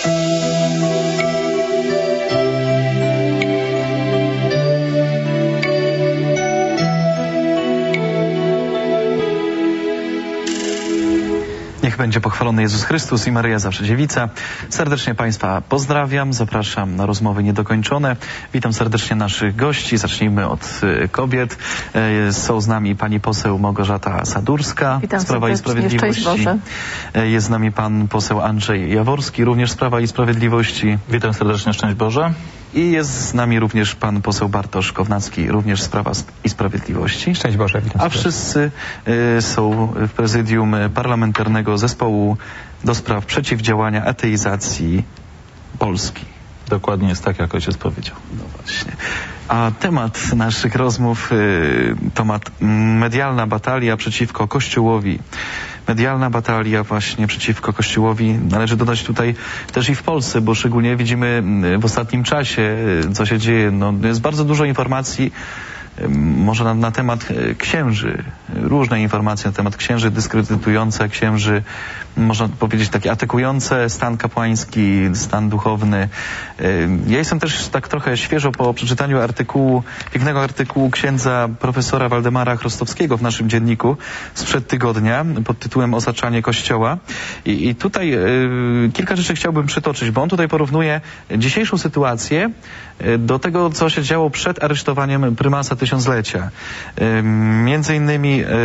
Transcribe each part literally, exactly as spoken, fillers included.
Niech będzie pochwalony Jezus Chrystus i Maryja zawsze dziewica. Serdecznie Państwa pozdrawiam, zapraszam na rozmowy niedokończone. Witam serdecznie naszych gości. Zacznijmy od kobiet. Są z nami pani poseł Małgorzata Sadurska z Prawa i Sprawiedliwości. Szczęść Boże. Jest z nami pan poseł Andrzej Jaworski, również z Prawa i Sprawiedliwości. Witam serdecznie, szczęść Boże. I jest z nami również pan poseł Bartosz Kownacki, również z Prawa i Sprawiedliwości. Szczęść Boże, witam. A wszyscy y, są w prezydium Parlamentarnego Zespołu do spraw przeciwdziałania ateizacji Polski. Dokładnie jest tak, jak ojciec powiedział. No właśnie. A temat naszych rozmów y, to mat, medialna batalia przeciwko Kościołowi. Medialna batalia właśnie przeciwko Kościołowi. Należy dodać tutaj też i w Polsce, bo szczególnie widzimy w ostatnim czasie, co się dzieje. No, jest bardzo dużo informacji, może na, na temat księży, różne informacje na temat księży dyskredytujące księży, można powiedzieć takie atakujące stan kapłański, stan duchowny. Ja jestem też tak trochę świeżo po przeczytaniu artykułu, pięknego artykułu księdza profesora Waldemara Chrostowskiego w naszym dzienniku sprzed tygodnia pod tytułem Osaczanie Kościoła. I, i tutaj y, kilka rzeczy chciałbym przytoczyć, bo on tutaj porównuje dzisiejszą sytuację y, do tego, co się działo przed aresztowaniem prymasa tysiąclecia. Y, między innymi y,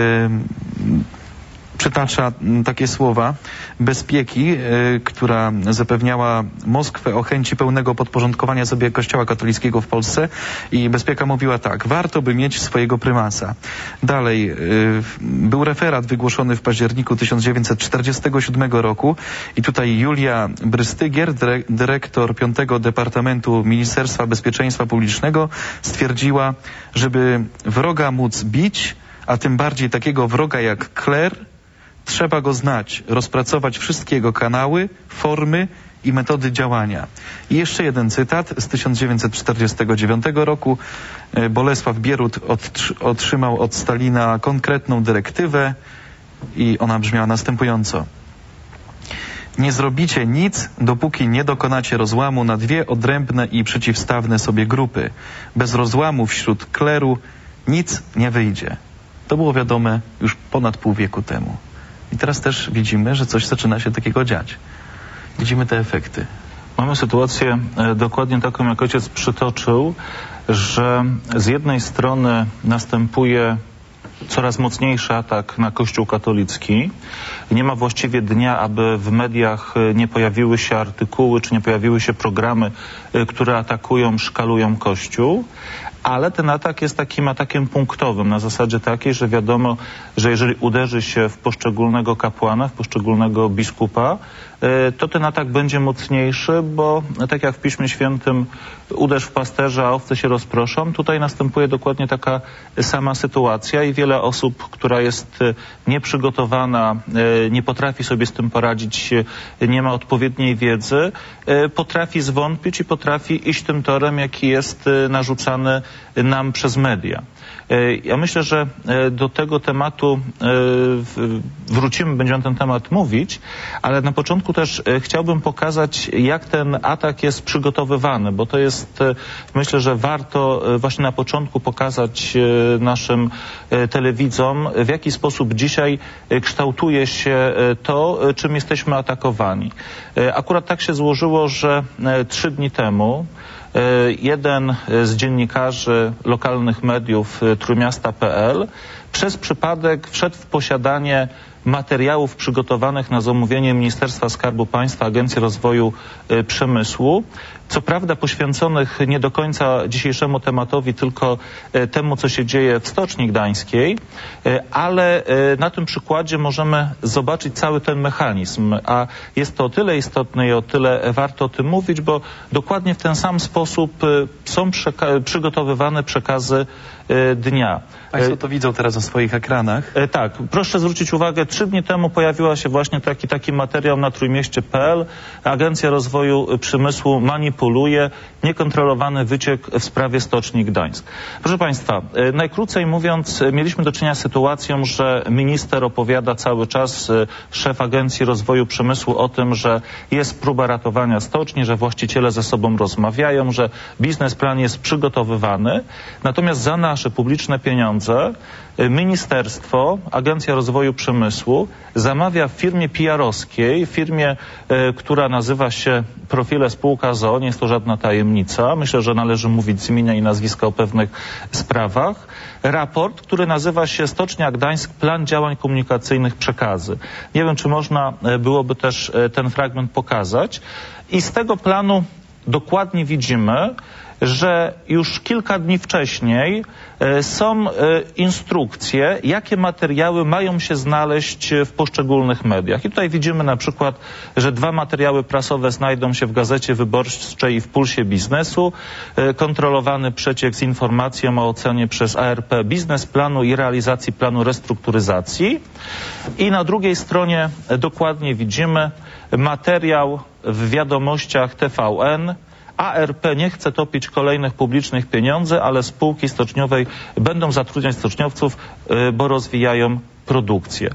przytacza takie słowa bezpieki, y, która zapewniała Moskwę o chęci pełnego podporządkowania sobie Kościoła katolickiego w Polsce i bezpieka mówiła tak: warto by mieć swojego prymasa. Dalej, y, był referat wygłoszony w październiku tysiąc dziewięćset czterdziestego siódmego roku i tutaj Julia Brystygier, dyrektor piątego Departamentu Ministerstwa Bezpieczeństwa Publicznego, stwierdziła, żeby wroga móc bić, a tym bardziej takiego wroga jak kler, trzeba go znać, rozpracować wszystkie jego kanały, formy i metody działania. I jeszcze jeden cytat z tysiąc dziewięćset czterdziestego dziewiątego roku. Bolesław Bierut otrzymał od Stalina konkretną dyrektywę i ona brzmiała następująco: nie zrobicie nic, dopóki nie dokonacie rozłamu na dwie odrębne i przeciwstawne sobie grupy. Bez rozłamu wśród kleru nic nie wyjdzie. To było wiadome już ponad pół wieku temu. I teraz też widzimy, że coś zaczyna się takiego dziać. Widzimy te efekty. Mamy sytuację e, dokładnie taką, jak ojciec przytoczył, że z jednej strony następuje coraz mocniejszy atak na Kościół katolicki. Nie ma właściwie dnia, aby w mediach nie pojawiły się artykuły, czy nie pojawiły się programy, e, które atakują, szkalują Kościół. Ale ten atak jest takim atakiem punktowym, na zasadzie takiej, że wiadomo, że jeżeli uderzy się w poszczególnego kapłana, w poszczególnego biskupa, to ten atak będzie mocniejszy, bo tak jak w Piśmie Świętym uderz w pasterza, a owce się rozproszą, tutaj następuje dokładnie taka sama sytuacja i wiele osób, która jest nieprzygotowana, nie potrafi sobie z tym poradzić, nie ma odpowiedniej wiedzy, potrafi zwątpić i potrafi iść tym torem, jaki jest narzucany nam przez media. Ja myślę, że do tego tematu wrócimy, będziemy na ten temat mówić, ale na początku też chciałbym pokazać, jak ten atak jest przygotowywany, bo to jest, myślę, że warto właśnie na początku pokazać naszym telewidzom, w jaki sposób dzisiaj kształtuje się to, czym jesteśmy atakowani. Akurat tak się złożyło, że trzy dni temu jeden z dziennikarzy lokalnych mediów trójmiasta kropka pe el przez przypadek wszedł w posiadanie materiałów przygotowanych na zamówienie Ministerstwa Skarbu Państwa, Agencji Rozwoju Przemysłu, co prawda poświęconych nie do końca dzisiejszemu tematowi, tylko temu, co się dzieje w Stoczni Gdańskiej, ale na tym przykładzie możemy zobaczyć cały ten mechanizm, a jest to o tyle istotne i o tyle warto o tym mówić, bo dokładnie w ten sam sposób są przeka- przygotowywane przekazy dnia. Państwo to widzą teraz na swoich ekranach. E, tak, proszę zwrócić uwagę, trzy dni temu pojawiła się właśnie taki, taki materiał na trójmieście kropka p l. Agencja Rozwoju Przemysłu manipuluje, niekontrolowany wyciek w sprawie Stoczni Gdańsk. Proszę Państwa, e, najkrócej mówiąc, e, mieliśmy do czynienia z sytuacją, że minister opowiada cały czas, e, szef Agencji Rozwoju Przemysłu o tym, że jest próba ratowania stoczni, że właściciele ze sobą rozmawiają, że biznesplan jest przygotowywany. Natomiast za nasze publiczne pieniądze ministerstwo, Agencja Rozwoju Przemysłu zamawia w firmie P R-owskiej, firmie, e, która nazywa się Profile Spółka z o o, nie jest to żadna tajemnica, myślę, że należy mówić z imienia i nazwiska o pewnych sprawach, raport, który nazywa się Stocznia Gdańsk, plan działań komunikacyjnych przekazy. Nie wiem, czy można byłoby też ten fragment pokazać. I z tego planu dokładnie widzimy, że już kilka dni wcześniej e, są e, instrukcje, jakie materiały mają się znaleźć w poszczególnych mediach. I tutaj widzimy na przykład, że dwa materiały prasowe znajdą się w Gazecie Wyborczej i w Pulsie Biznesu. E, kontrolowany przeciek z informacją o ocenie przez A R P biznesplanu i realizacji planu restrukturyzacji. I na drugiej stronie e, dokładnie widzimy materiał w wiadomościach T V N. A R P nie chce topić kolejnych publicznych pieniędzy, ale spółki stoczniowej będą zatrudniać stoczniowców, bo rozwijają produkcję.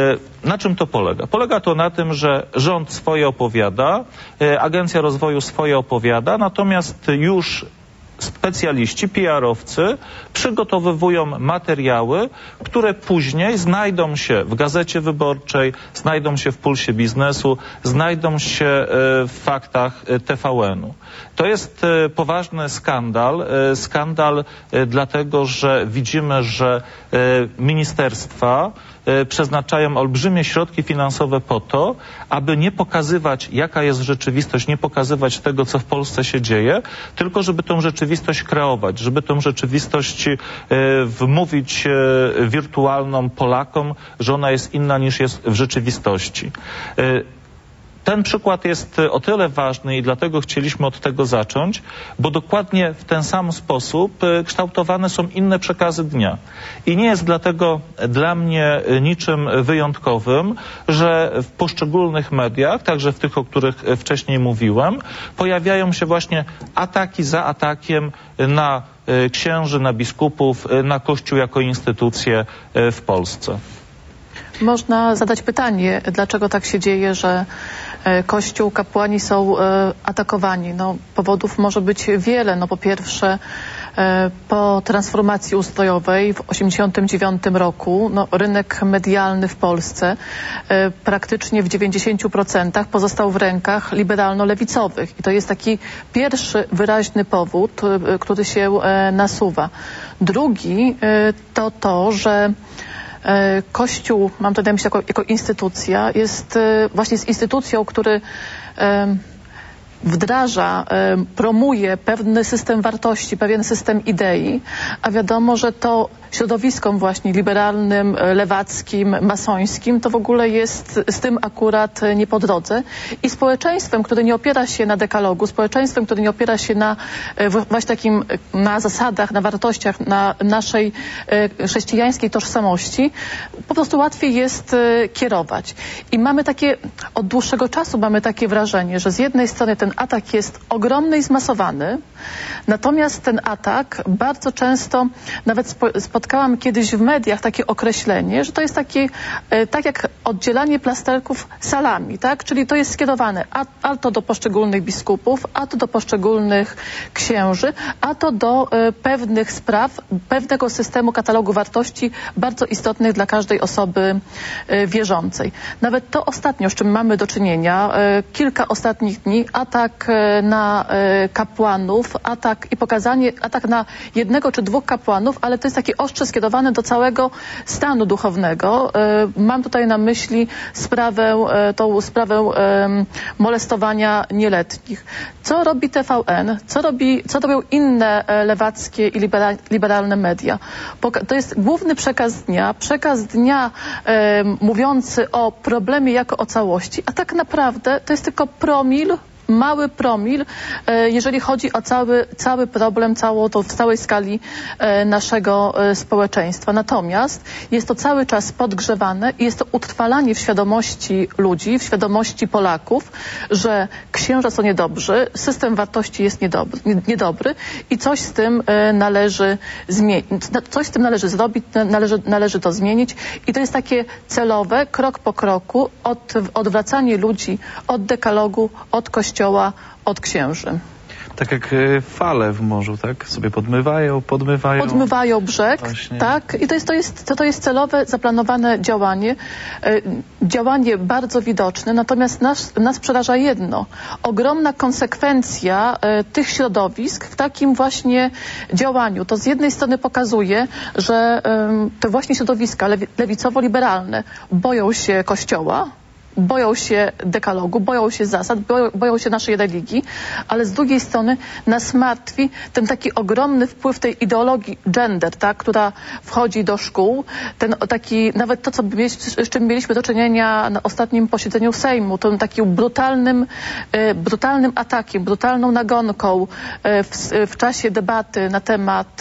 Na czym to polega? Polega to na tym, że rząd swoje opowiada, Agencja Rozwoju swoje opowiada, natomiast już specjaliści, P R-owcy przygotowywują materiały, które później znajdą się w Gazecie Wyborczej, znajdą się w Pulsie Biznesu, znajdą się w faktach T V N-u. To jest poważny skandal. Skandal dlatego, że widzimy, że ministerstwa przeznaczają olbrzymie środki finansowe po to, aby nie pokazywać, jaka jest rzeczywistość, nie pokazywać tego, co w Polsce się dzieje, tylko żeby tą rzeczywistość kreować, żeby tą rzeczywistość wmówić wirtualną Polakom, że ona jest inna niż jest w rzeczywistości. Ten przykład jest o tyle ważny i dlatego chcieliśmy od tego zacząć, bo dokładnie w ten sam sposób kształtowane są inne przekazy dnia. I nie jest dlatego dla mnie niczym wyjątkowym, że w poszczególnych mediach, także w tych, o których wcześniej mówiłem, pojawiają się właśnie ataki za atakiem na księży, na biskupów, na Kościół jako instytucję w Polsce. Można zadać pytanie, dlaczego tak się dzieje, że Kościół, kapłani są atakowani. No, powodów może być wiele. No, po pierwsze, po transformacji ustrojowej w tysiąc dziewięćset osiemdziesiątym dziewiątym roku no, rynek medialny w Polsce praktycznie w dziewięćdziesięciu procentach pozostał w rękach liberalno-lewicowych. I to jest taki pierwszy wyraźny powód, który się nasuwa. Drugi to to, że Kościół, mam to na myśli jako, jako instytucja, jest właśnie z instytucją, który wdraża, promuje pewny system wartości, pewien system idei, a wiadomo, że to środowiskom właśnie liberalnym, lewackim, masońskim to w ogóle jest z tym akurat nie po drodze i społeczeństwem, które nie opiera się na dekalogu, społeczeństwem, które nie opiera się na właśnie takim, na zasadach, na wartościach, na naszej chrześcijańskiej tożsamości, po prostu łatwiej jest kierować. I mamy takie, od dłuższego czasu mamy takie wrażenie, że z jednej strony ten atak jest ogromny i zmasowany, natomiast ten atak bardzo często, nawet spotkałam kiedyś w mediach takie określenie, że to jest takie, tak jak oddzielanie plasterków salami, tak? Czyli to jest skierowane a, a to do poszczególnych biskupów, a to do poszczególnych księży, a to do e, pewnych spraw, pewnego systemu katalogu wartości bardzo istotnych dla każdej osoby e, wierzącej. Nawet to ostatnio, z czym mamy do czynienia, e, kilka ostatnich dni, atak e, na e, kapłanów, atak i pokazanie, atak na jednego czy dwóch kapłanów, ale to jest takie ostrze skierowane do całego stanu duchownego. Mam tutaj na myśli sprawę, tą sprawę molestowania nieletnich. Co robi T V N? Co, robi, co robią inne lewackie i liberalne media? To jest główny przekaz dnia, przekaz dnia mówiący o problemie jako o całości, a tak naprawdę to jest tylko promil mały promil, jeżeli chodzi o cały, cały problem, całą to w całej skali naszego społeczeństwa. Natomiast jest to cały czas podgrzewane i jest to utrwalanie w świadomości ludzi, w świadomości Polaków, że księża są niedobrzy, system wartości jest niedobry, niedobry i coś z tym należy zmienić, coś z tym należy zrobić, należy, należy to zmienić i to jest takie celowe, krok po kroku, od, odwracanie ludzi od dekalogu, od Kościoła, od księży. Tak jak y, fale w morzu, tak? Sobie podmywają, podmywają. Podmywają brzeg, Właśnie. tak? I to jest, to, jest, to, to jest celowe, zaplanowane działanie. Y, działanie bardzo widoczne, natomiast nas, nas przeraża jedno. Ogromna konsekwencja y, tych środowisk w takim właśnie działaniu. To z jednej strony pokazuje, że y, te właśnie środowiska lewi, lewicowo-liberalne boją się Kościoła, boją się dekalogu, boją się zasad, boją, boją się naszej religii, ale z drugiej strony nas martwi ten taki ogromny wpływ tej ideologii gender, tak, która wchodzi do szkół, ten taki, nawet to, co z czym mieliśmy do czynienia na ostatnim posiedzeniu Sejmu, tym takim brutalnym, brutalnym atakiem, brutalną nagonką w, w czasie debaty na temat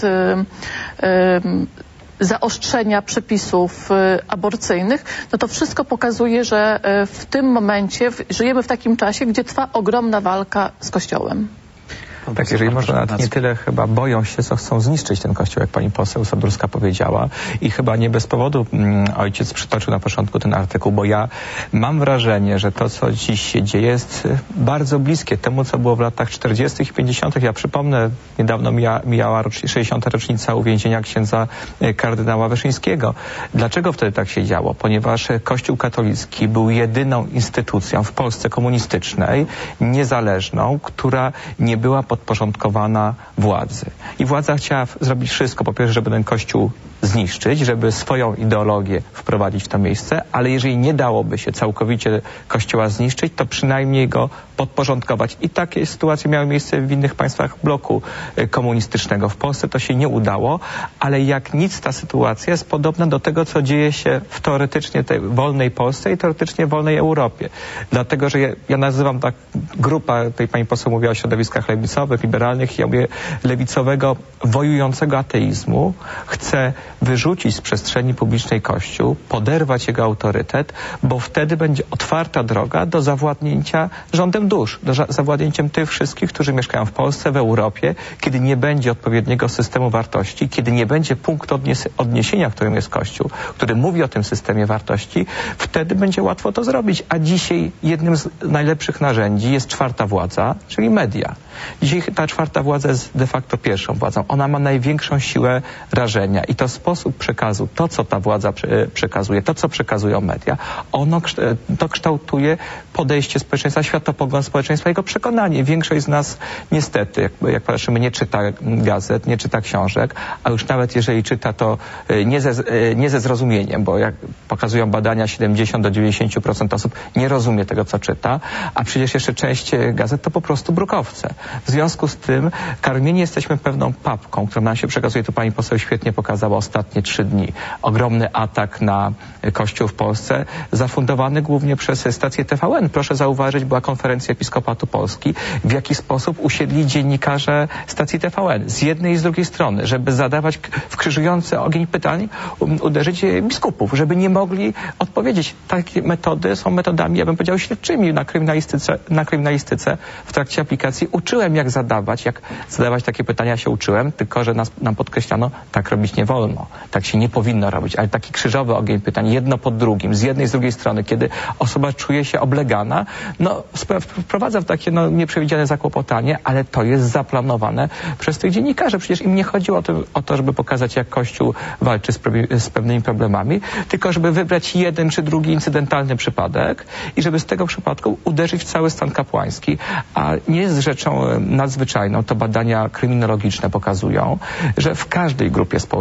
zaostrzenia przepisów aborcyjnych, no to wszystko pokazuje, że w tym momencie żyjemy w takim czasie, gdzie trwa ogromna walka z Kościołem. Tak, jeżeli można, nawet nie tyle chyba boją się, co chcą zniszczyć ten kościół, jak pani poseł Sadurska powiedziała. I chyba nie bez powodu mm, ojciec przytoczył na początku ten artykuł, bo ja mam wrażenie, że to, co dziś się dzieje, jest bardzo bliskie temu, co było w latach czterdziestych i pięćdziesiątych. Ja przypomnę, niedawno mija, mijała sześćdziesiąta rocznica uwięzienia księdza kardynała Wyszyńskiego. Dlaczego wtedy tak się działo? Ponieważ Kościół katolicki był jedyną instytucją w Polsce komunistycznej, niezależną, która nie była podporządkowana władzy. I władza chciała zrobić wszystko, po pierwsze, żeby ten Kościół zniszczyć, żeby swoją ideologię wprowadzić w to miejsce, ale jeżeli nie dałoby się całkowicie Kościoła zniszczyć, to przynajmniej go podporządkować. I takie sytuacje miały miejsce w innych państwach bloku komunistycznego. W Polsce to się nie udało, ale jak nic ta sytuacja jest podobna do tego, co dzieje się w teoretycznie tej wolnej Polsce i teoretycznie wolnej Europie. Dlatego, że ja, ja nazywam tak grupa, tutaj pani poseł mówiła o środowiskach lewicowych, liberalnych, ja mówię lewicowego, wojującego ateizmu, chce wyrzucić z przestrzeni publicznej Kościół, poderwać jego autorytet, bo wtedy będzie otwarta droga do zawładnięcia rządem dusz, do zawładnięciem tych wszystkich, którzy mieszkają w Polsce, w Europie, kiedy nie będzie odpowiedniego systemu wartości, kiedy nie będzie punktu odniesienia, którym jest Kościół, który mówi o tym systemie wartości, wtedy będzie łatwo to zrobić. A dzisiaj jednym z najlepszych narzędzi jest czwarta władza, czyli media. Dzisiaj ta czwarta władza jest de facto pierwszą władzą. Ona ma największą siłę rażenia i to sposób przekazu, to co ta władza przekazuje, to co przekazują media, ono to kształtuje podejście społeczeństwa, światopogląd społeczeństwa, jego przekonanie. Większość z nas niestety, jak, jak patrzymy, nie czyta gazet, nie czyta książek, a już nawet jeżeli czyta, to nie ze, nie ze zrozumieniem, bo jak pokazują badania, siedemdziesiąt do dziewięćdziesięciu procent osób nie rozumie tego, co czyta, a przecież jeszcze część gazet to po prostu brukowce. W związku z tym karmieni jesteśmy pewną papką, którą nam się przekazuje, to pani poseł świetnie pokazała ostatnie trzy dni. Ogromny atak na Kościół w Polsce, zafundowany głównie przez stację T V N. Proszę zauważyć, była konferencja Episkopatu Polski, w jaki sposób usiedli dziennikarze stacji T V N z jednej i z drugiej strony, żeby zadawać w krzyżujący ogień pytań, um, uderzyć biskupów, żeby nie mogli odpowiedzieć. Takie metody są metodami, ja bym powiedział, śledczymi na kryminalistyce, na kryminalistyce. W trakcie aplikacji uczyłem, jak zadawać, jak zadawać takie pytania, się uczyłem, tylko że nas, nam podkreślano, tak robić nie wolno, tak się nie powinno robić, ale taki krzyżowy ogień pytań, jedno pod drugim, z jednej i z drugiej strony, kiedy osoba czuje się oblegana, no wprowadza w takie no, nieprzewidziane zakłopotanie, ale to jest zaplanowane przez tych dziennikarzy. Przecież im nie chodziło o to, o to żeby pokazać, jak Kościół walczy z, z pewnymi problemami, tylko żeby wybrać jeden czy drugi incydentalny przypadek i żeby z tego przypadku uderzyć w cały stan kapłański. A nie jest rzeczą nadzwyczajną, to badania kryminologiczne pokazują, że w każdej grupie społecznej, czy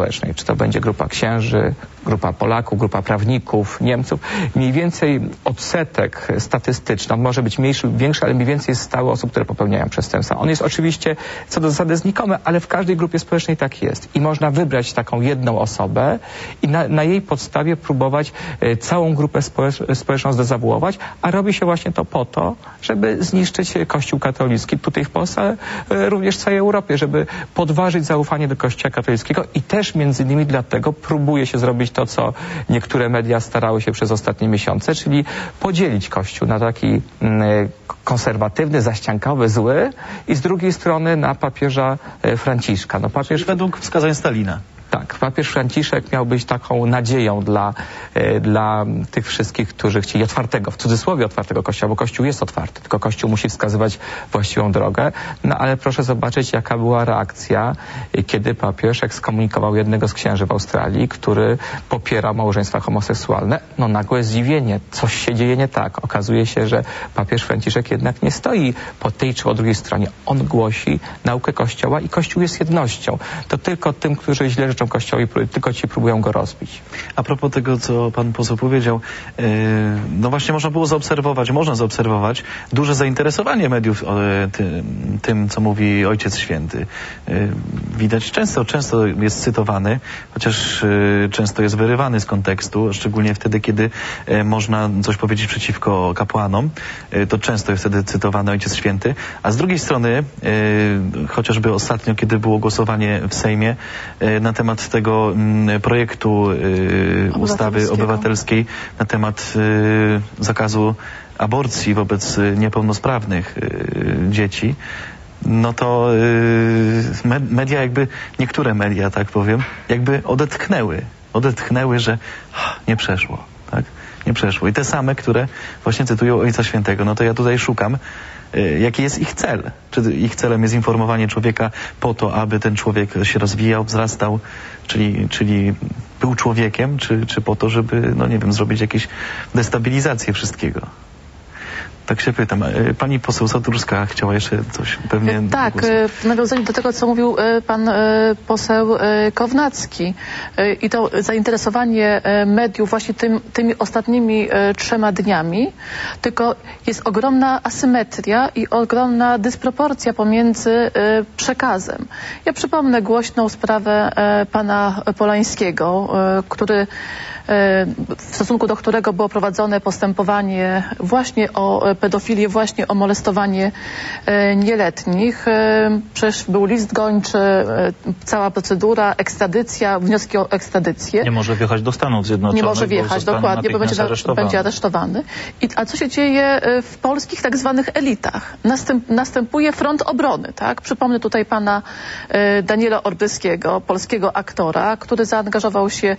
czy to będzie grupa księży, grupa Polaków, grupa prawników, Niemców. Mniej więcej odsetek statystyczny, może być mniejszy lub większy, ale mniej więcej jest stały osób, które popełniają przestępstwa. On jest oczywiście co do zasady znikomy, ale w każdej grupie społecznej tak jest. I można wybrać taką jedną osobę i na, na jej podstawie próbować e, całą grupę społecz, społeczną zdezawuować, a robi się właśnie to po to, żeby zniszczyć Kościół katolicki tutaj w Polsce, e, również w całej Europie, żeby podważyć zaufanie do Kościoła katolickiego i też między innymi dlatego próbuje się zrobić to, co niektóre media starały się przez ostatnie miesiące, czyli podzielić Kościół na taki mm, konserwatywny, zaściankowy, zły i z drugiej strony na papieża e, Franciszka. No, papież... Według wskazań Stalina. Tak, papież Franciszek miał być taką nadzieją dla, e, dla tych wszystkich, którzy chcieli otwartego, w cudzysłowie otwartego Kościoła, bo Kościół jest otwarty, tylko Kościół musi wskazywać właściwą drogę. No ale proszę zobaczyć, jaka była reakcja, e, kiedy papież ekskomunikował jednego z księży w Australii, który popiera małżeństwa homoseksualne. No nagłe zdziwienie, coś się dzieje nie tak. Okazuje się, że papież Franciszek jednak nie stoi po tej czy po drugiej stronie. On głosi naukę Kościoła i Kościół jest jednością. To tylko tym, którzy źle życzą Kościołowi, tylko ci próbują go rozbić. A propos tego, co pan poseł powiedział, yy, no właśnie można było zaobserwować, można zaobserwować duże zainteresowanie mediów yy, ty, tym, co mówi Ojciec Święty. Yy, widać często, często jest cytowany, chociaż yy, często jest wyrywany z kontekstu, szczególnie wtedy, kiedy yy, można coś powiedzieć przeciwko kapłanom, yy, to często jest wtedy cytowany Ojciec Święty, a z drugiej strony, yy, chociażby ostatnio, kiedy było głosowanie w Sejmie yy, na temat tego mm, projektu y, ustawy obywatelskiej na temat y, zakazu aborcji wobec y, niepełnosprawnych y, dzieci, no to y, media jakby, niektóre media, tak powiem, jakby odetchnęły, odetchnęły, że ah, nie przeszło, tak? Nie przeszło. I te same, które właśnie cytują Ojca Świętego, no to ja tutaj szukam, jaki jest ich cel. Czy ich celem jest informowanie człowieka po to, aby ten człowiek się rozwijał, wzrastał, czyli, czyli był człowiekiem, czy, czy po to, żeby, no nie wiem, zrobić jakieś destabilizację wszystkiego. Tak się pytam. Pani poseł Sadurska chciała jeszcze coś pewnie... Tak, w nawiązaniu do tego, co mówił pan poseł Kownacki i to zainteresowanie mediów właśnie tym, tymi ostatnimi trzema dniami, tylko jest ogromna asymetria i ogromna dysproporcja pomiędzy przekazem. Ja przypomnę głośną sprawę pana Polańskiego, który w stosunku do którego było prowadzone postępowanie właśnie o pedofilię, właśnie o molestowanie nieletnich. Przecież był list gończy, cała procedura, ekstradycja, wnioski o ekstradycję. Nie może wjechać do Stanów Zjednoczonych. Nie może wjechać, dokładnie, bo będzie aresztowany. będzie aresztowany. I, a co się dzieje w polskich tak zwanych elitach? Następ, następuje front obrony, tak? Przypomnę tutaj pana Daniela Olbryskiego, polskiego aktora, który zaangażował się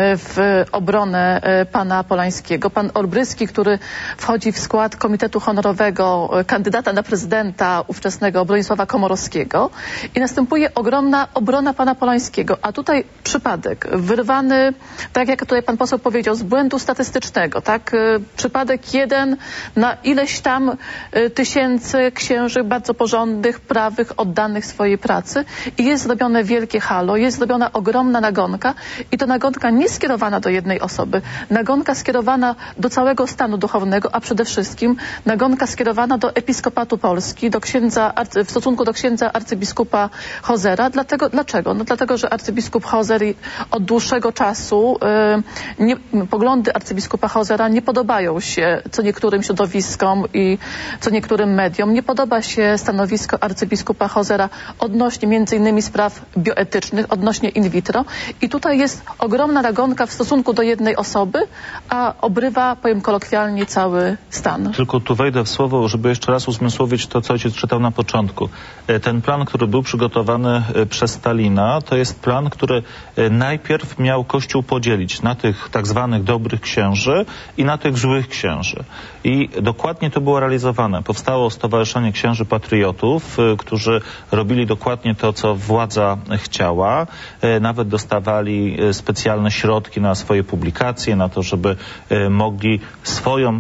w obronę pana Polańskiego. Pan Olbryski, który wchodzi w skład Komitetu Honorowego kandydata na prezydenta ówczesnego Bronisława Komorowskiego i następuje ogromna obrona pana Polańskiego. A tutaj przypadek wyrwany, tak jak tutaj pan poseł powiedział, z błędu statystycznego, tak? Przypadek jeden na ileś tam tysięcy księży bardzo porządnych, prawych, oddanych swojej pracy i jest zrobione wielkie halo, jest zrobiona ogromna nagonka i to nagonka nie skierowana do jednej osoby. Nagonka skierowana do całego stanu duchownego, a przede wszystkim nagonka skierowana do Episkopatu Polski, do księdza, w stosunku do księdza arcybiskupa Hozera. Dlatego, dlaczego? No dlatego, że arcybiskup Hozer od dłuższego czasu yy, nie, poglądy arcybiskupa Hozera nie podobają się co niektórym środowiskom i co niektórym mediom. Nie podoba się stanowisko arcybiskupa Hozera odnośnie między innymi spraw bioetycznych, odnośnie in vitro i tutaj jest ogromna nagonka w stosunku do jednej osoby, a obrywa, powiem kolokwialnie, cały stan. Tylko tu wejdę w słowo, żeby jeszcze raz uzmysłowić to, co ojciec czytał na początku. Ten plan, który był przygotowany przez Stalina, to jest plan, który najpierw miał Kościół podzielić na tych tak zwanych dobrych księży i na tych złych księży. I dokładnie to było realizowane. Powstało Stowarzyszenie Księży Patriotów, którzy robili dokładnie to, co władza chciała. Nawet dostawali specjalne środki na swoje publikacje, na to, żeby mogli swoją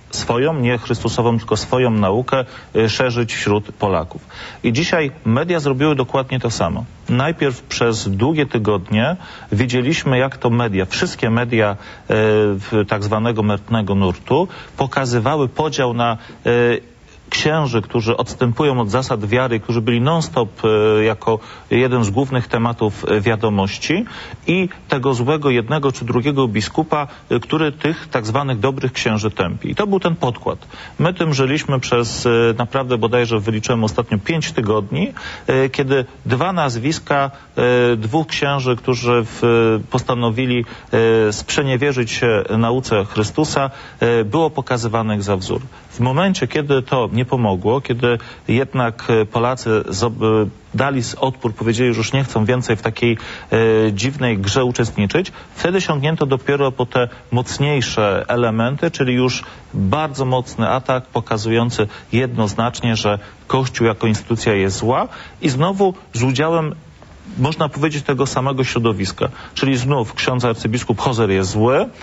swoją, nie Chrystusową, tylko swoją naukę szerzyć wśród Polaków. I dzisiaj media zrobiły dokładnie to samo. Najpierw przez długie tygodnie widzieliśmy, jak to media, wszystkie media e, tak zwanego mętnego nurtu pokazywały podział na e, księży, którzy odstępują od zasad wiary, którzy byli non-stop e, jako jeden z głównych tematów e, wiadomości, i tego złego jednego czy drugiego biskupa, e, który tych tak zwanych dobrych księży tępi. I to był ten podkład. My tym żyliśmy przez e, naprawdę bodajże wyliczyłem ostatnio pięć tygodni, e, kiedy dwa nazwiska e, dwóch księży, którzy w, postanowili e, sprzeniewierzyć się nauce Chrystusa, e, było pokazywanych za wzór. W momencie, kiedy to nie pomogło, kiedy jednak Polacy dali odpór, powiedzieli, że już nie chcą więcej w takiej e, dziwnej grze uczestniczyć, wtedy sięgnięto dopiero po te mocniejsze elementy, czyli już bardzo mocny atak pokazujący jednoznacznie, że Kościół jako instytucja jest zła, i znowu z udziałem, można powiedzieć, tego samego środowiska. Czyli znów ksiądz arcybiskup Hozer jest zły, e,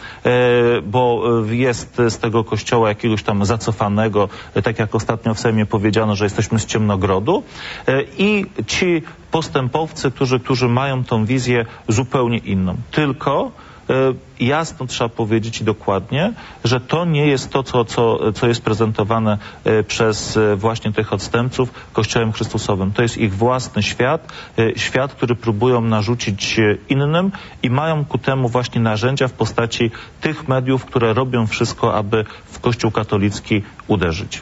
bo jest z tego kościoła jakiegoś tam zacofanego, e, tak jak ostatnio w Sejmie powiedziano, że jesteśmy z ciemnogrodu, e, i ci postępowcy, którzy, którzy mają tą wizję zupełnie inną. Tylko e, jasno trzeba powiedzieć i dokładnie, że to nie jest to, co, co, co jest prezentowane e, przez e, właśnie tych odstępców Kościołem Chrystusowym. To jest ich własny świat, e, świat, który próbują narzucić e, innym, i mają ku temu właśnie narzędzia w postaci tych mediów, które robią wszystko, aby w Kościół katolicki uderzyć.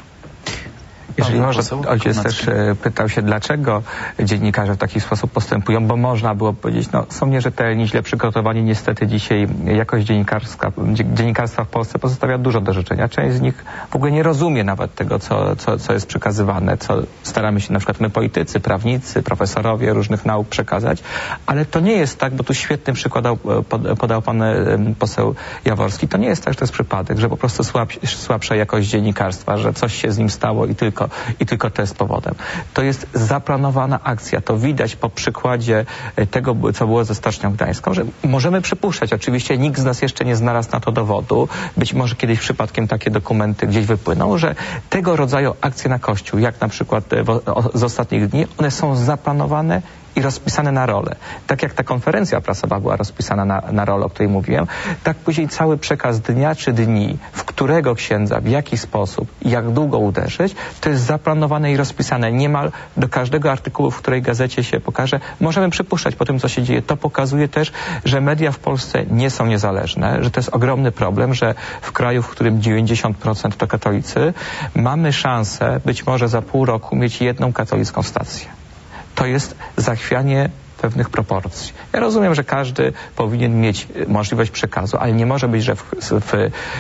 Jeżeli może, ojciec też e, pytał się, dlaczego dziennikarze w taki sposób postępują, bo można było powiedzieć, no są nierzetelni, źle przygotowani. Niestety dzisiaj jakość dziennikarska, dziennikarstwa w Polsce pozostawia dużo do życzenia. Część z nich w ogóle nie rozumie nawet tego, co, co, co jest przekazywane, co staramy się na przykład my politycy, prawnicy, profesorowie różnych nauk przekazać, ale to nie jest tak, bo tu świetny przykład podał pan poseł Jaworski, to nie jest tak, że to jest przypadek, że po prostu słab, słabsza jakość dziennikarstwa, że coś się z nim stało i tylko I tylko to jest powodem. To jest zaplanowana akcja. To widać po przykładzie tego, co było ze Stocznią Gdańską, że możemy przypuszczać. Oczywiście nikt z nas jeszcze nie znalazł na to dowodu. Być może kiedyś przypadkiem takie dokumenty gdzieś wypłyną, że tego rodzaju akcje na Kościół, jak na przykład z ostatnich dni, one są zaplanowane i rozpisane na rolę. Tak jak ta konferencja prasowa była rozpisana na, na rolę, o której mówiłem, tak później cały przekaz dnia czy dni, w którego księdza, w jaki sposób, jak długo uderzyć, to jest zaplanowane i rozpisane niemal do każdego artykułu, w której gazecie się pokaże. Możemy przypuszczać po tym, co się dzieje. To pokazuje też, że media w Polsce nie są niezależne, że to jest ogromny problem, że w kraju, w którym dziewięćdziesiąt procent to katolicy, mamy szansę być może za pół roku mieć jedną katolicką stację. To jest zachwianie pewnych proporcji. Ja rozumiem, że każdy powinien mieć możliwość przekazu, ale nie może być, że w, w,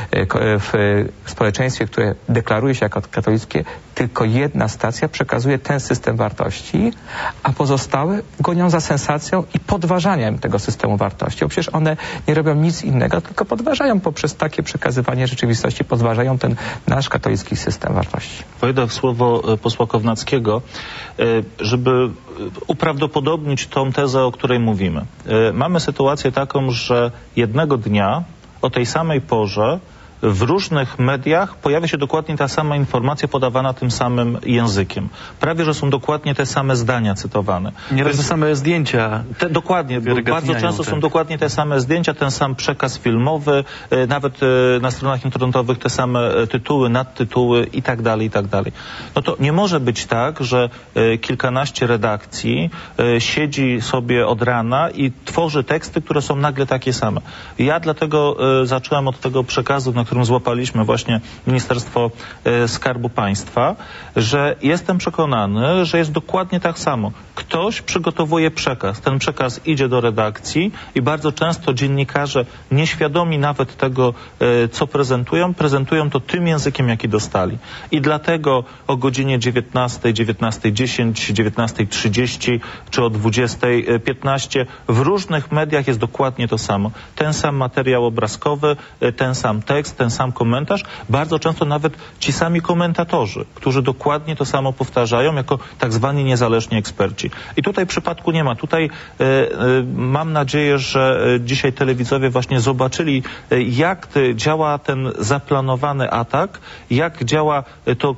w społeczeństwie, które deklaruje się jako katolickie, tylko jedna stacja przekazuje ten system wartości, a pozostałe gonią za sensacją i podważaniem tego systemu wartości. Bo przecież one nie robią nic innego, tylko podważają poprzez takie przekazywanie rzeczywistości, podważają ten nasz katolicki system wartości. Wejdę w słowo posła Kownackiego, żeby uprawdopodobnić tą tezę, o której mówimy. Mamy sytuację taką, że jednego dnia o tej samej porze w różnych mediach pojawia się dokładnie ta sama informacja podawana tym samym językiem. Prawie, że są dokładnie te same zdania cytowane. Nieraz te same zdjęcia. Te, dokładnie, bardzo często tak. Są dokładnie te same zdjęcia, ten sam przekaz filmowy, e, nawet e, na stronach internetowych te same tytuły, nadtytuły i tak dalej, i tak dalej. No to nie może być tak, że e, kilkanaście redakcji e, siedzi sobie od rana i tworzy teksty, które są nagle takie same. Ja dlatego e, zacząłem od tego przekazu, na którym złapaliśmy właśnie Ministerstwo e, Skarbu Państwa, że jestem przekonany, że jest dokładnie tak samo. Ktoś przygotowuje przekaz. Ten przekaz idzie do redakcji i bardzo często dziennikarze, nieświadomi nawet tego, e, co prezentują, prezentują to tym językiem, jaki dostali. I dlatego o godzinie dziewiętnastej, dziewiętnastej dziesięć, dziewiętnastej trzydzieści czy o dwudziestej piętnaście w różnych mediach jest dokładnie to samo. Ten sam materiał obrazkowy, e, ten sam tekst, ten sam komentarz, bardzo często nawet ci sami komentatorzy, którzy dokładnie to samo powtarzają jako tak zwani niezależni eksperci. I tutaj przypadku nie ma. Tutaj e, e, mam nadzieję, że dzisiaj telewidzowie właśnie zobaczyli, e, jak te, działa ten zaplanowany atak, jak działa to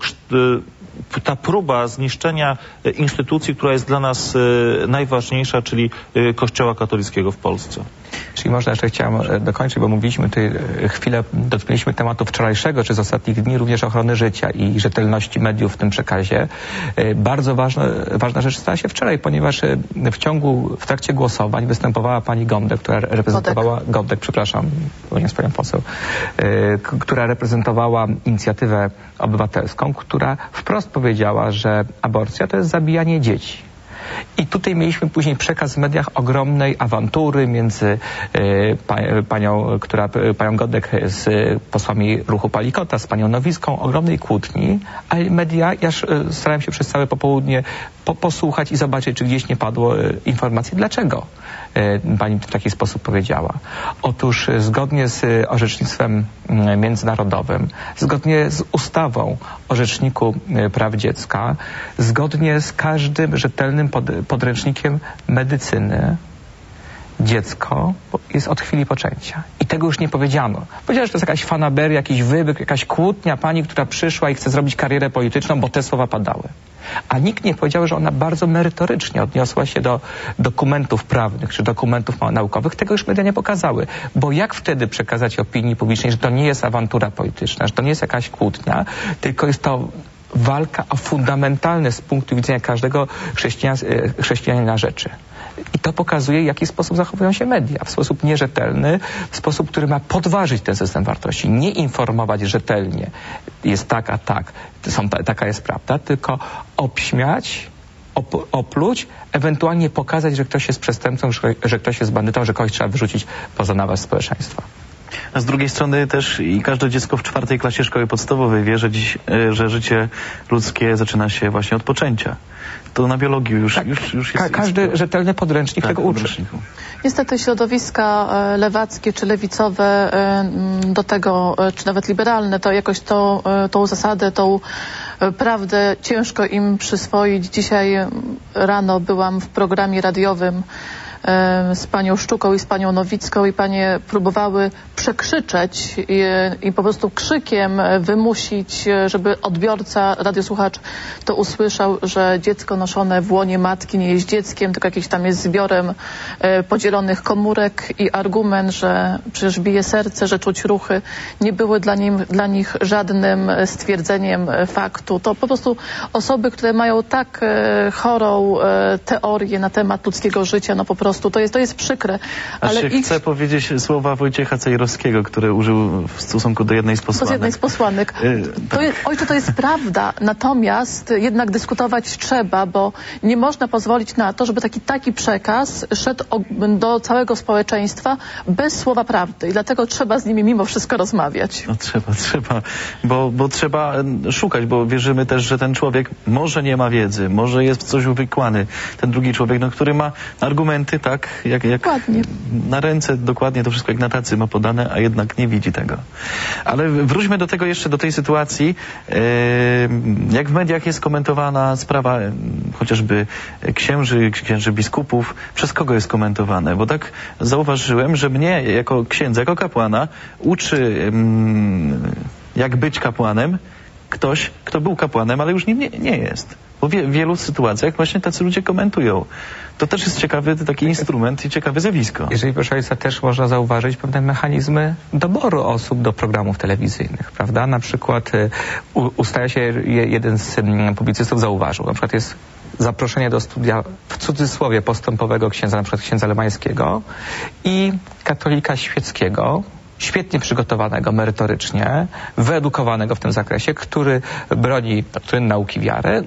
e, ta próba zniszczenia instytucji, która jest dla nas e, najważniejsza, czyli e, Kościoła katolickiego w Polsce. Czyli można jeszcze chciałem dokończyć, bo mówiliśmy tutaj chwilę, dotknęliśmy tematu wczorajszego czy z ostatnich dni, również ochrony życia i rzetelności mediów w tym przekazie. Bardzo ważna, ważna rzecz stała się wczoraj, ponieważ w ciągu, w trakcie głosowań występowała pani Gądek, która reprezentowała, Godek, Godek przepraszam, bo nie jest panią poseł, która reprezentowała inicjatywę obywatelską, która wprost powiedziała, że aborcja to jest zabijanie dzieci. I tutaj mieliśmy później przekaz w mediach ogromnej awantury między y, pa, panią, która, panią Godek z posłami ruchu Palikota, z panią Nowicką, ogromnej kłótni, a media, ja y, starałem się przez całe popołudnie po, posłuchać i zobaczyć, czy gdzieś nie padło y, informacji, dlaczego y, pani w taki sposób powiedziała. Otóż y, zgodnie z y, orzecznictwem y, międzynarodowym, zgodnie z ustawą o Rzeczniku y, Praw Dziecka, zgodnie z każdym rzetelnym pod, podręcznikiem medycyny, dziecko jest od chwili poczęcia. I tego już nie powiedziano. Powiedziano, że to jest jakaś fanaberia, jakiś wybyk, jakaś kłótnia pani, która przyszła i chce zrobić karierę polityczną, bo te słowa padały. A nikt nie powiedział, że ona bardzo merytorycznie odniosła się do dokumentów prawnych czy dokumentów naukowych. Tego już media nie pokazały. Bo jak wtedy przekazać opinii publicznej, że to nie jest awantura polityczna, że to nie jest jakaś kłótnia, tylko jest to walka o fundamentalne z punktu widzenia każdego chrześcijan, chrześcijanina rzeczy. I to pokazuje, w jaki sposób zachowują się media. W sposób nierzetelny, w sposób, który ma podważyć ten system wartości. Nie informować rzetelnie, jest tak, a tak, są, taka jest prawda, tylko obśmiać, op, opluć, ewentualnie pokazać, że ktoś jest przestępcą, że, że ktoś jest bandytą, że kogoś trzeba wyrzucić poza nawaz społeczeństwa. A z drugiej strony też i każde dziecko w czwartej klasie szkoły podstawowej wie, że, dziś, że życie ludzkie zaczyna się właśnie od poczęcia. To na biologii już, tak, już, już jest... Ka każdy jest... rzetelny podręcznik tak, tego uczy. Niestety środowiska lewackie czy lewicowe do tego, czy nawet liberalne, to jakoś to, tą zasadę, tą prawdę ciężko im przyswoić. Dzisiaj rano byłam w programie radiowym z panią Szczuką i z panią Nowicką i panie próbowały przekrzyczeć i, i po prostu krzykiem wymusić, żeby odbiorca, radiosłuchacz to usłyszał, że dziecko noszone w łonie matki nie jest dzieckiem, tylko jakimś tam jest zbiorem e, podzielonych komórek i argument, że przecież bije serce, że czuć ruchy, nie były dla, nim, dla nich żadnym stwierdzeniem faktu. To po prostu osoby, które mają tak e, chorą e, teorię na temat ludzkiego życia, no po prostu To jest, to jest przykre. Ale Aż się ich... chcę powiedzieć słowa Wojciecha Cejrowskiego, które użył w stosunku do jednej z posłanek. Z jednej z posłanek. Yy, to jest, ojcze, to jest prawda. Natomiast jednak dyskutować trzeba, bo nie można pozwolić na to, żeby taki, taki przekaz szedł do całego społeczeństwa bez słowa prawdy. I dlatego trzeba z nimi mimo wszystko rozmawiać. No trzeba, trzeba. Bo, bo trzeba szukać, bo wierzymy też, że ten człowiek może nie ma wiedzy, może jest w coś uwikłany. Ten drugi człowiek, no, który ma argumenty, tak, jak, jak na ręce dokładnie to wszystko jak na tacy ma podane, a jednak nie widzi tego. Ale wróćmy do tego jeszcze, do tej sytuacji, e, jak w mediach jest komentowana sprawa e, chociażby księży, księży biskupów, przez kogo jest komentowane, bo tak zauważyłem, że mnie jako księdza, jako kapłana uczy mm, jak być kapłanem ktoś, kto był kapłanem, ale już nim nie, nie jest. Bo w wie, wielu sytuacjach właśnie tacy ludzie komentują. To też jest ciekawy taki instrument i ciekawe zjawisko. Jeżeli proszę Państwa, też można zauważyć pewne mechanizmy doboru osób do programów telewizyjnych, prawda? Na przykład u, ustaje się, jeden z publicystów zauważył, na przykład jest zaproszenie do studia w cudzysłowie postępowego księdza, na przykład księdza Lemańskiego i katolika świeckiego, świetnie przygotowanego merytorycznie, wyedukowanego w tym zakresie, który broni doktryn nauki wiary. No,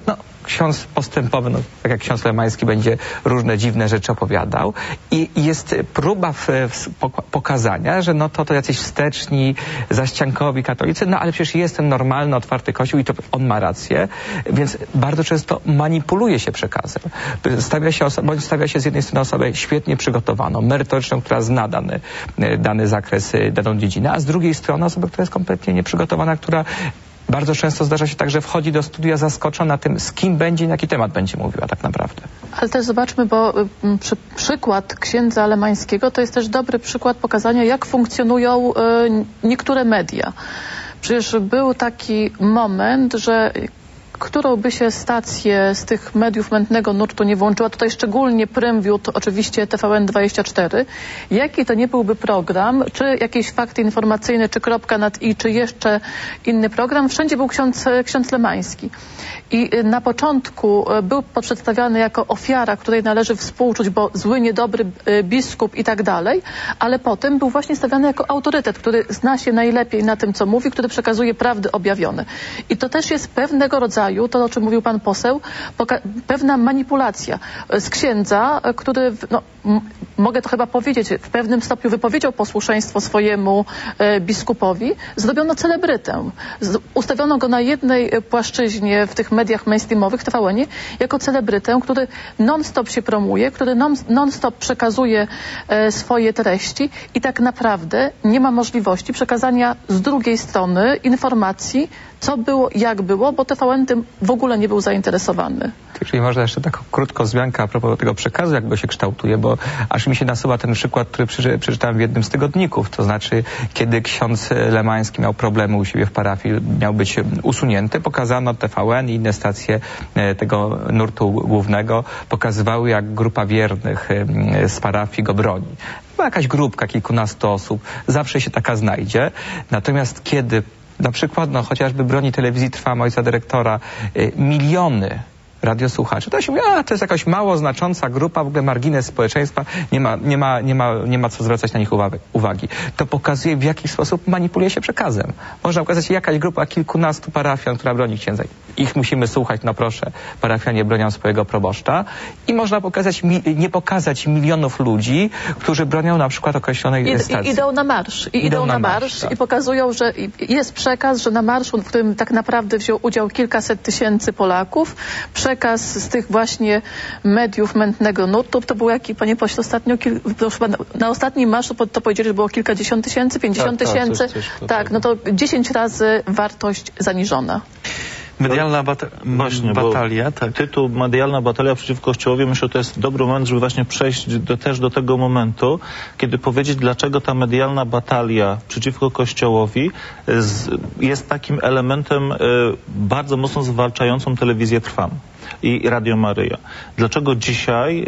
ksiądz postępowy, no, tak jak ksiądz Lemański będzie różne dziwne rzeczy opowiadał i jest próba w, w, pokazania, że no to, to jacyś wsteczni, zaściankowi katolicy, no ale przecież jest ten normalny, otwarty kościół i to on ma rację, więc bardzo często manipuluje się przekazem. Stawia się, bądź stawia się z jednej strony osobę świetnie przygotowaną, merytoryczną, która zna dany, dany zakres, daną dziedzinę, a z drugiej strony osobę, która jest kompletnie nieprzygotowana, która bardzo często zdarza się tak, że wchodzi do studia zaskoczona tym, z kim będzie i na jaki temat będzie mówiła tak naprawdę. Ale też zobaczmy, bo przy, przykład księdza Lemańskiego to jest też dobry przykład pokazania, jak funkcjonują y, niektóre media. Przecież był taki moment, że którą by się stację z tych mediów mętnego nurtu nie włączyła, tutaj szczególnie prym wiódł oczywiście T V N dwadzieścia cztery, jaki to nie byłby program, czy jakiś fakt informacyjny, czy kropka nad i, czy jeszcze inny program, wszędzie był ksiądz, ksiądz Lemański. I na początku był przedstawiany jako ofiara, której należy współczuć, bo zły, niedobry biskup i tak dalej, ale potem był właśnie stawiany jako autorytet, który zna się najlepiej na tym, co mówi, który przekazuje prawdy objawione. I to też jest pewnego rodzaju, to o czym mówił pan poseł, pewna manipulacja z księdza, który, no, mogę to chyba powiedzieć, w pewnym stopniu wypowiedział posłuszeństwo swojemu e, biskupowi, zrobiono celebrytę. Z, ustawiono go na jednej płaszczyźnie w tych mediach mainstreamowych, T V N-ie, jako celebrytę, który non-stop się promuje, który non, non-stop przekazuje e, swoje treści i tak naprawdę nie ma możliwości przekazania z drugiej strony informacji, co było, jak było, bo T V N tym w ogóle nie był zainteresowany. Czyli może jeszcze taką krótką wzmiankę a propos tego przekazu, jak go się kształtuje, bo aż mi się nasuwa ten przykład, który przeczytałem w jednym z tygodników, to znaczy, kiedy ksiądz Lemański miał problemy u siebie w parafii, miał być usunięty, pokazano T V N i inne stacje tego nurtu głównego, pokazywały, jak grupa wiernych z parafii go broni. Była jakaś grupka, kilkunastu osób, zawsze się taka znajdzie, natomiast kiedy na przykład, no chociażby broni telewizji Trwam ojca dyrektora, y, miliony radiosłuchaczy, to się mówi, a to jest jakaś mało znacząca grupa, w ogóle margines społeczeństwa, nie ma, nie ma, nie ma, nie ma co zwracać na nich uwagi. To pokazuje, w jaki sposób manipuluje się przekazem. Można ukazać się jakaś grupa kilkunastu parafian, która broni księdza. Ich musimy słuchać, no proszę, parafianie bronią swojego proboszcza i można pokazać, nie pokazać milionów ludzi, którzy bronią na przykład określonej I, stacji. I idą na marsz. I idą, idą na, na marsz, marsz tak. I pokazują, że jest przekaz, że na marszu, w którym tak naprawdę wziął udział kilkaset tysięcy Polaków, przekaz z tych właśnie mediów mętnego nurtu, to był jaki, panie pośle, ostatnio, to chyba na, na ostatnim marszu to, to powiedzieli, że było kilkadziesiąt tysięcy, pięćdziesiąt tysięcy. Tak, tak, tak, no to dziesięć razy wartość zaniżona. Medialna bata właśnie, batalia, tak. Tytuł Medialna batalia przeciwko Kościołowi, myślę, że to jest dobry moment, żeby właśnie przejść do, też do tego momentu, kiedy powiedzieć, dlaczego ta medialna batalia przeciwko Kościołowi z, jest takim elementem y, bardzo mocno zwalczającą telewizję Trwam i Radio Maryja. Dlaczego dzisiaj y,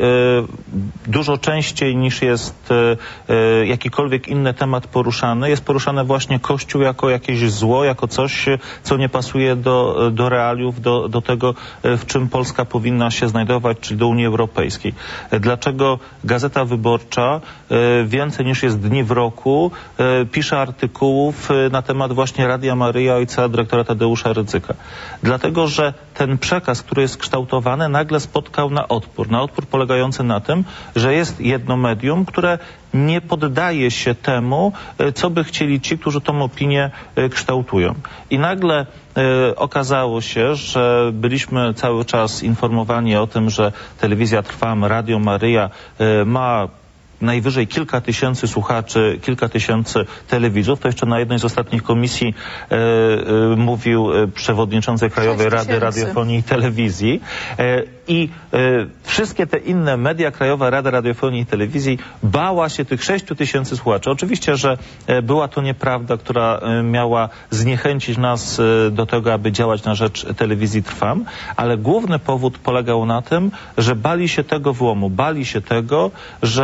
dużo częściej niż jest y, y, jakikolwiek inny temat poruszany, jest poruszane właśnie Kościół jako jakieś zło, jako coś, co nie pasuje do, do realiów, do, do tego, w czym Polska powinna się znajdować, czyli do Unii Europejskiej. Dlaczego Gazeta Wyborcza y, więcej niż jest dni w roku y, pisze artykułów y, na temat właśnie Radia Maryja ojca dyrektora Tadeusza Rydzyka? Dlatego, że ten przekaz, który jest kształtowany, nagle spotkał na odpór. Na odpór polegający na tym, że jest jedno medium, które nie poddaje się temu, co by chcieli ci, którzy tą opinię kształtują. I nagle y, okazało się, że byliśmy cały czas informowani o tym, że telewizja Trwam, Radio Maryja y, ma najwyżej kilka tysięcy słuchaczy, kilka tysięcy telewidzów. To jeszcze na jednej z ostatnich komisji e, e, mówił przewodniczący Krajowej Rady Radiofonii i Telewizji. E, I e, wszystkie te inne media, Krajowa Rada Radiofonii i Telewizji bała się tych sześciu tysięcy słuchaczy. Oczywiście, że e, była to nieprawda, która e, miała zniechęcić nas e, do tego, aby działać na rzecz telewizji Trwam, ale główny powód polegał na tym, że bali się tego włamu, bali się tego, że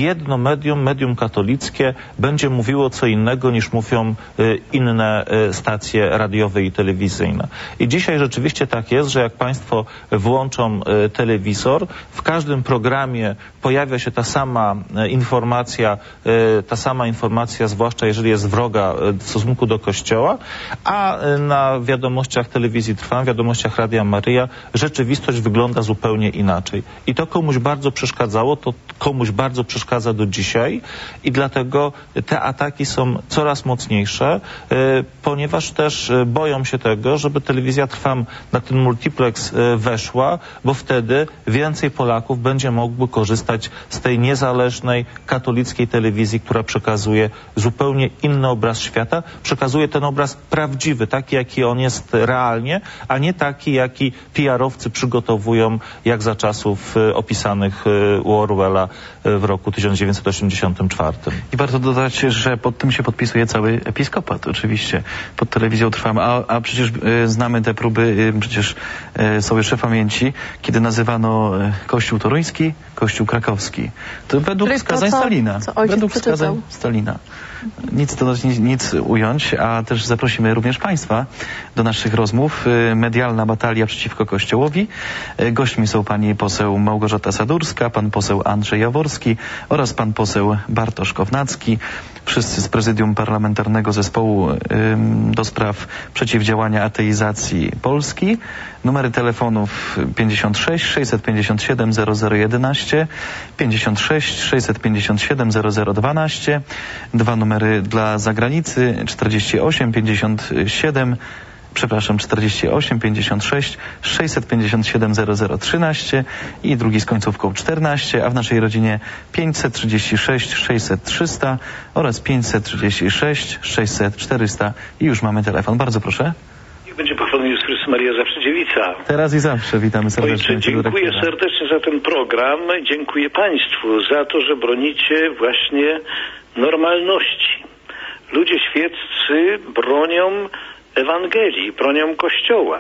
jedno medium, medium katolickie, będzie mówiło co innego niż mówią inne stacje radiowe i telewizyjne. I dzisiaj rzeczywiście tak jest, że jak Państwo włączą telewizor, w każdym programie pojawia się ta sama informacja, ta sama informacja, zwłaszcza jeżeli jest wroga w stosunku do Kościoła, a na wiadomościach telewizji Trwam, wiadomościach Radia Maryja rzeczywistość wygląda zupełnie inaczej. I to komuś bardzo przeszkadzało, to komuś bardzo przeszkadza do dzisiaj i dlatego te ataki są coraz mocniejsze, ponieważ też boją się tego, żeby telewizja Trwam na ten multiplex weszła, bo wtedy więcej Polaków będzie mogło korzystać z tej niezależnej, katolickiej telewizji, która przekazuje zupełnie inny obraz świata, przekazuje ten obraz prawdziwy, taki jaki on jest realnie, a nie taki jaki P R-owcy przygotowują jak za czasów opisanych u Orwella w roku tysiąc dziewięćset osiemdziesiątym czwartym. I warto dodać, że pod tym się podpisuje cały episkopat oczywiście, pod telewizją Trwam, a, a przecież y, znamy te próby, y, przecież y, są jeszcze w pamięci, kiedy nazywano y, Kościół toruński, Kościół krakowski. To według to, wskazań co, Stalina. Co według przeczytał. wskazań Stalina. Nic dodać, nic, nic ująć, a też zaprosimy również Państwa do naszych rozmów. Medialna batalia przeciwko Kościołowi. Gośćmi są pani poseł Małgorzata Sadurska, pan poseł Andrzej Jaworski oraz pan poseł Bartosz Kownacki. Wszyscy z prezydium parlamentarnego zespołu ym, do spraw przeciwdziałania ateizacji Polski. Numery telefonów pięćdziesiąt sześć sześćset pięćdziesiąt siedem zero zero jedenaście, pięćdziesiąt sześć sześćset pięćdziesiąt siedem zero zero dwanaście, dwa numery dla zagranicy czterdzieści osiem pięćdziesiąt siedem, przepraszam, czterdzieści osiem pięćdziesiąt sześć sześćset pięćdziesiąt siedem zero zero trzynaście i drugi z końcówką czternaście, a w naszej rodzinie pięćset trzydzieści sześć sześćset trzysta oraz pięćset trzydzieści sześć sześćset czterysta. I już mamy telefon. Bardzo proszę. Będzie pochwalony Jezus Chrystus, Maria zawsze dziewica. Teraz i zawsze witamy serdecznie. Ojcze, dziękuję serdecznie za ten program. Dziękuję Państwu za to, że bronicie właśnie normalności. Ludzie świeccy bronią Ewangelii, bronią Kościoła,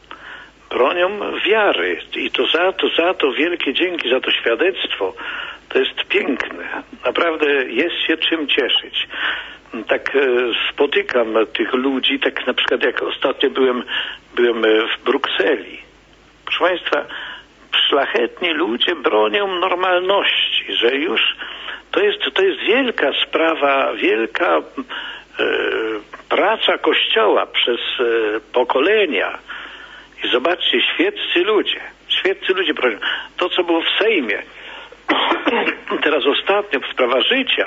bronią wiary. I to za to, za to wielkie dzięki, za to świadectwo. To jest piękne. Naprawdę jest się czym cieszyć. Tak e, spotykam tych ludzi, tak na przykład jak ostatnio byłem, byłem w Brukseli. Proszę Państwa, szlachetni ludzie bronią normalności, że już to jest, to jest wielka sprawa, wielka e, praca Kościoła przez e, pokolenia. I zobaczcie, świeccy ludzie, świeccy ludzie bronią. To, co było w Sejmie, teraz ostatnio, sprawa życia.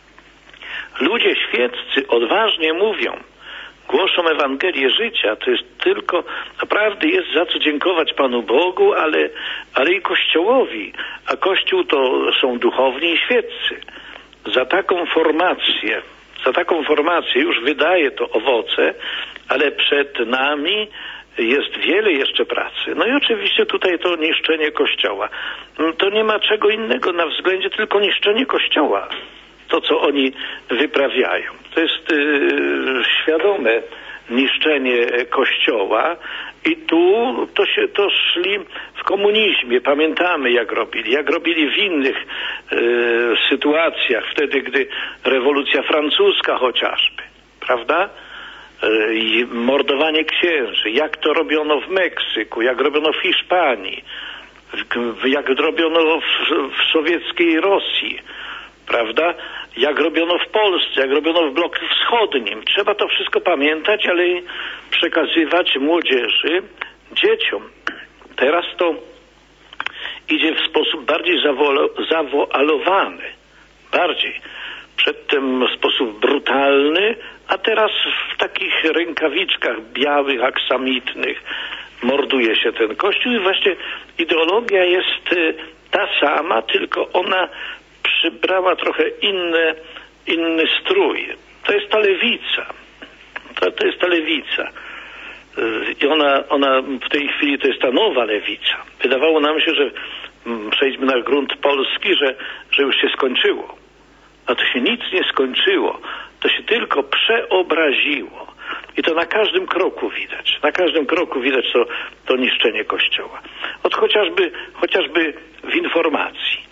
Ludzie świeccy odważnie mówią, głoszą Ewangelię życia. To jest tylko, naprawdę jest za co dziękować Panu Bogu, ale, ale i Kościołowi. A Kościół to są duchowni i świeccy. Za taką formację, za taką formację już wydaje to owoce, ale przed nami jest wiele jeszcze pracy. No i oczywiście tutaj to niszczenie Kościoła. To nie ma czego innego na względzie, tylko niszczenie Kościoła. To, co oni wyprawiają. To jest yy, świadome niszczenie Kościoła i tu to się to szli w komunizmie. Pamiętamy, jak robili. Jak robili w innych yy, sytuacjach, wtedy, gdy rewolucja francuska chociażby, prawda? Yy, i mordowanie księży. Jak to robiono w Meksyku, jak robiono w Hiszpanii, w, jak robiono w, w sowieckiej Rosji, prawda? Jak robiono w Polsce, jak robiono w bloku wschodnim. Trzeba to wszystko pamiętać, ale i przekazywać młodzieży, dzieciom. Teraz to idzie w sposób bardziej zawoalowany. Bardziej. Przedtem w sposób brutalny, a teraz w takich rękawiczkach białych, aksamitnych morduje się ten Kościół i właśnie ideologia jest ta sama, tylko ona przybrała trochę inny, inny strój. To jest ta lewica. To, to jest ta lewica. I ona, ona w tej chwili to jest ta nowa lewica. Wydawało nam się, że przejdźmy na grunt polski, że, że już się skończyło. A to się nic nie skończyło. To się tylko przeobraziło. I to na każdym kroku widać. Na każdym kroku widać to, to niszczenie Kościoła. Od chociażby, chociażby w informacji.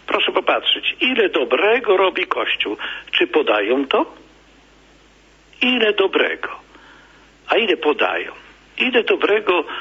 proszę popatrzeć, ile dobrego robi Kościół. Czy podają to? Ile dobrego. A ile podają? Ile dobrego e,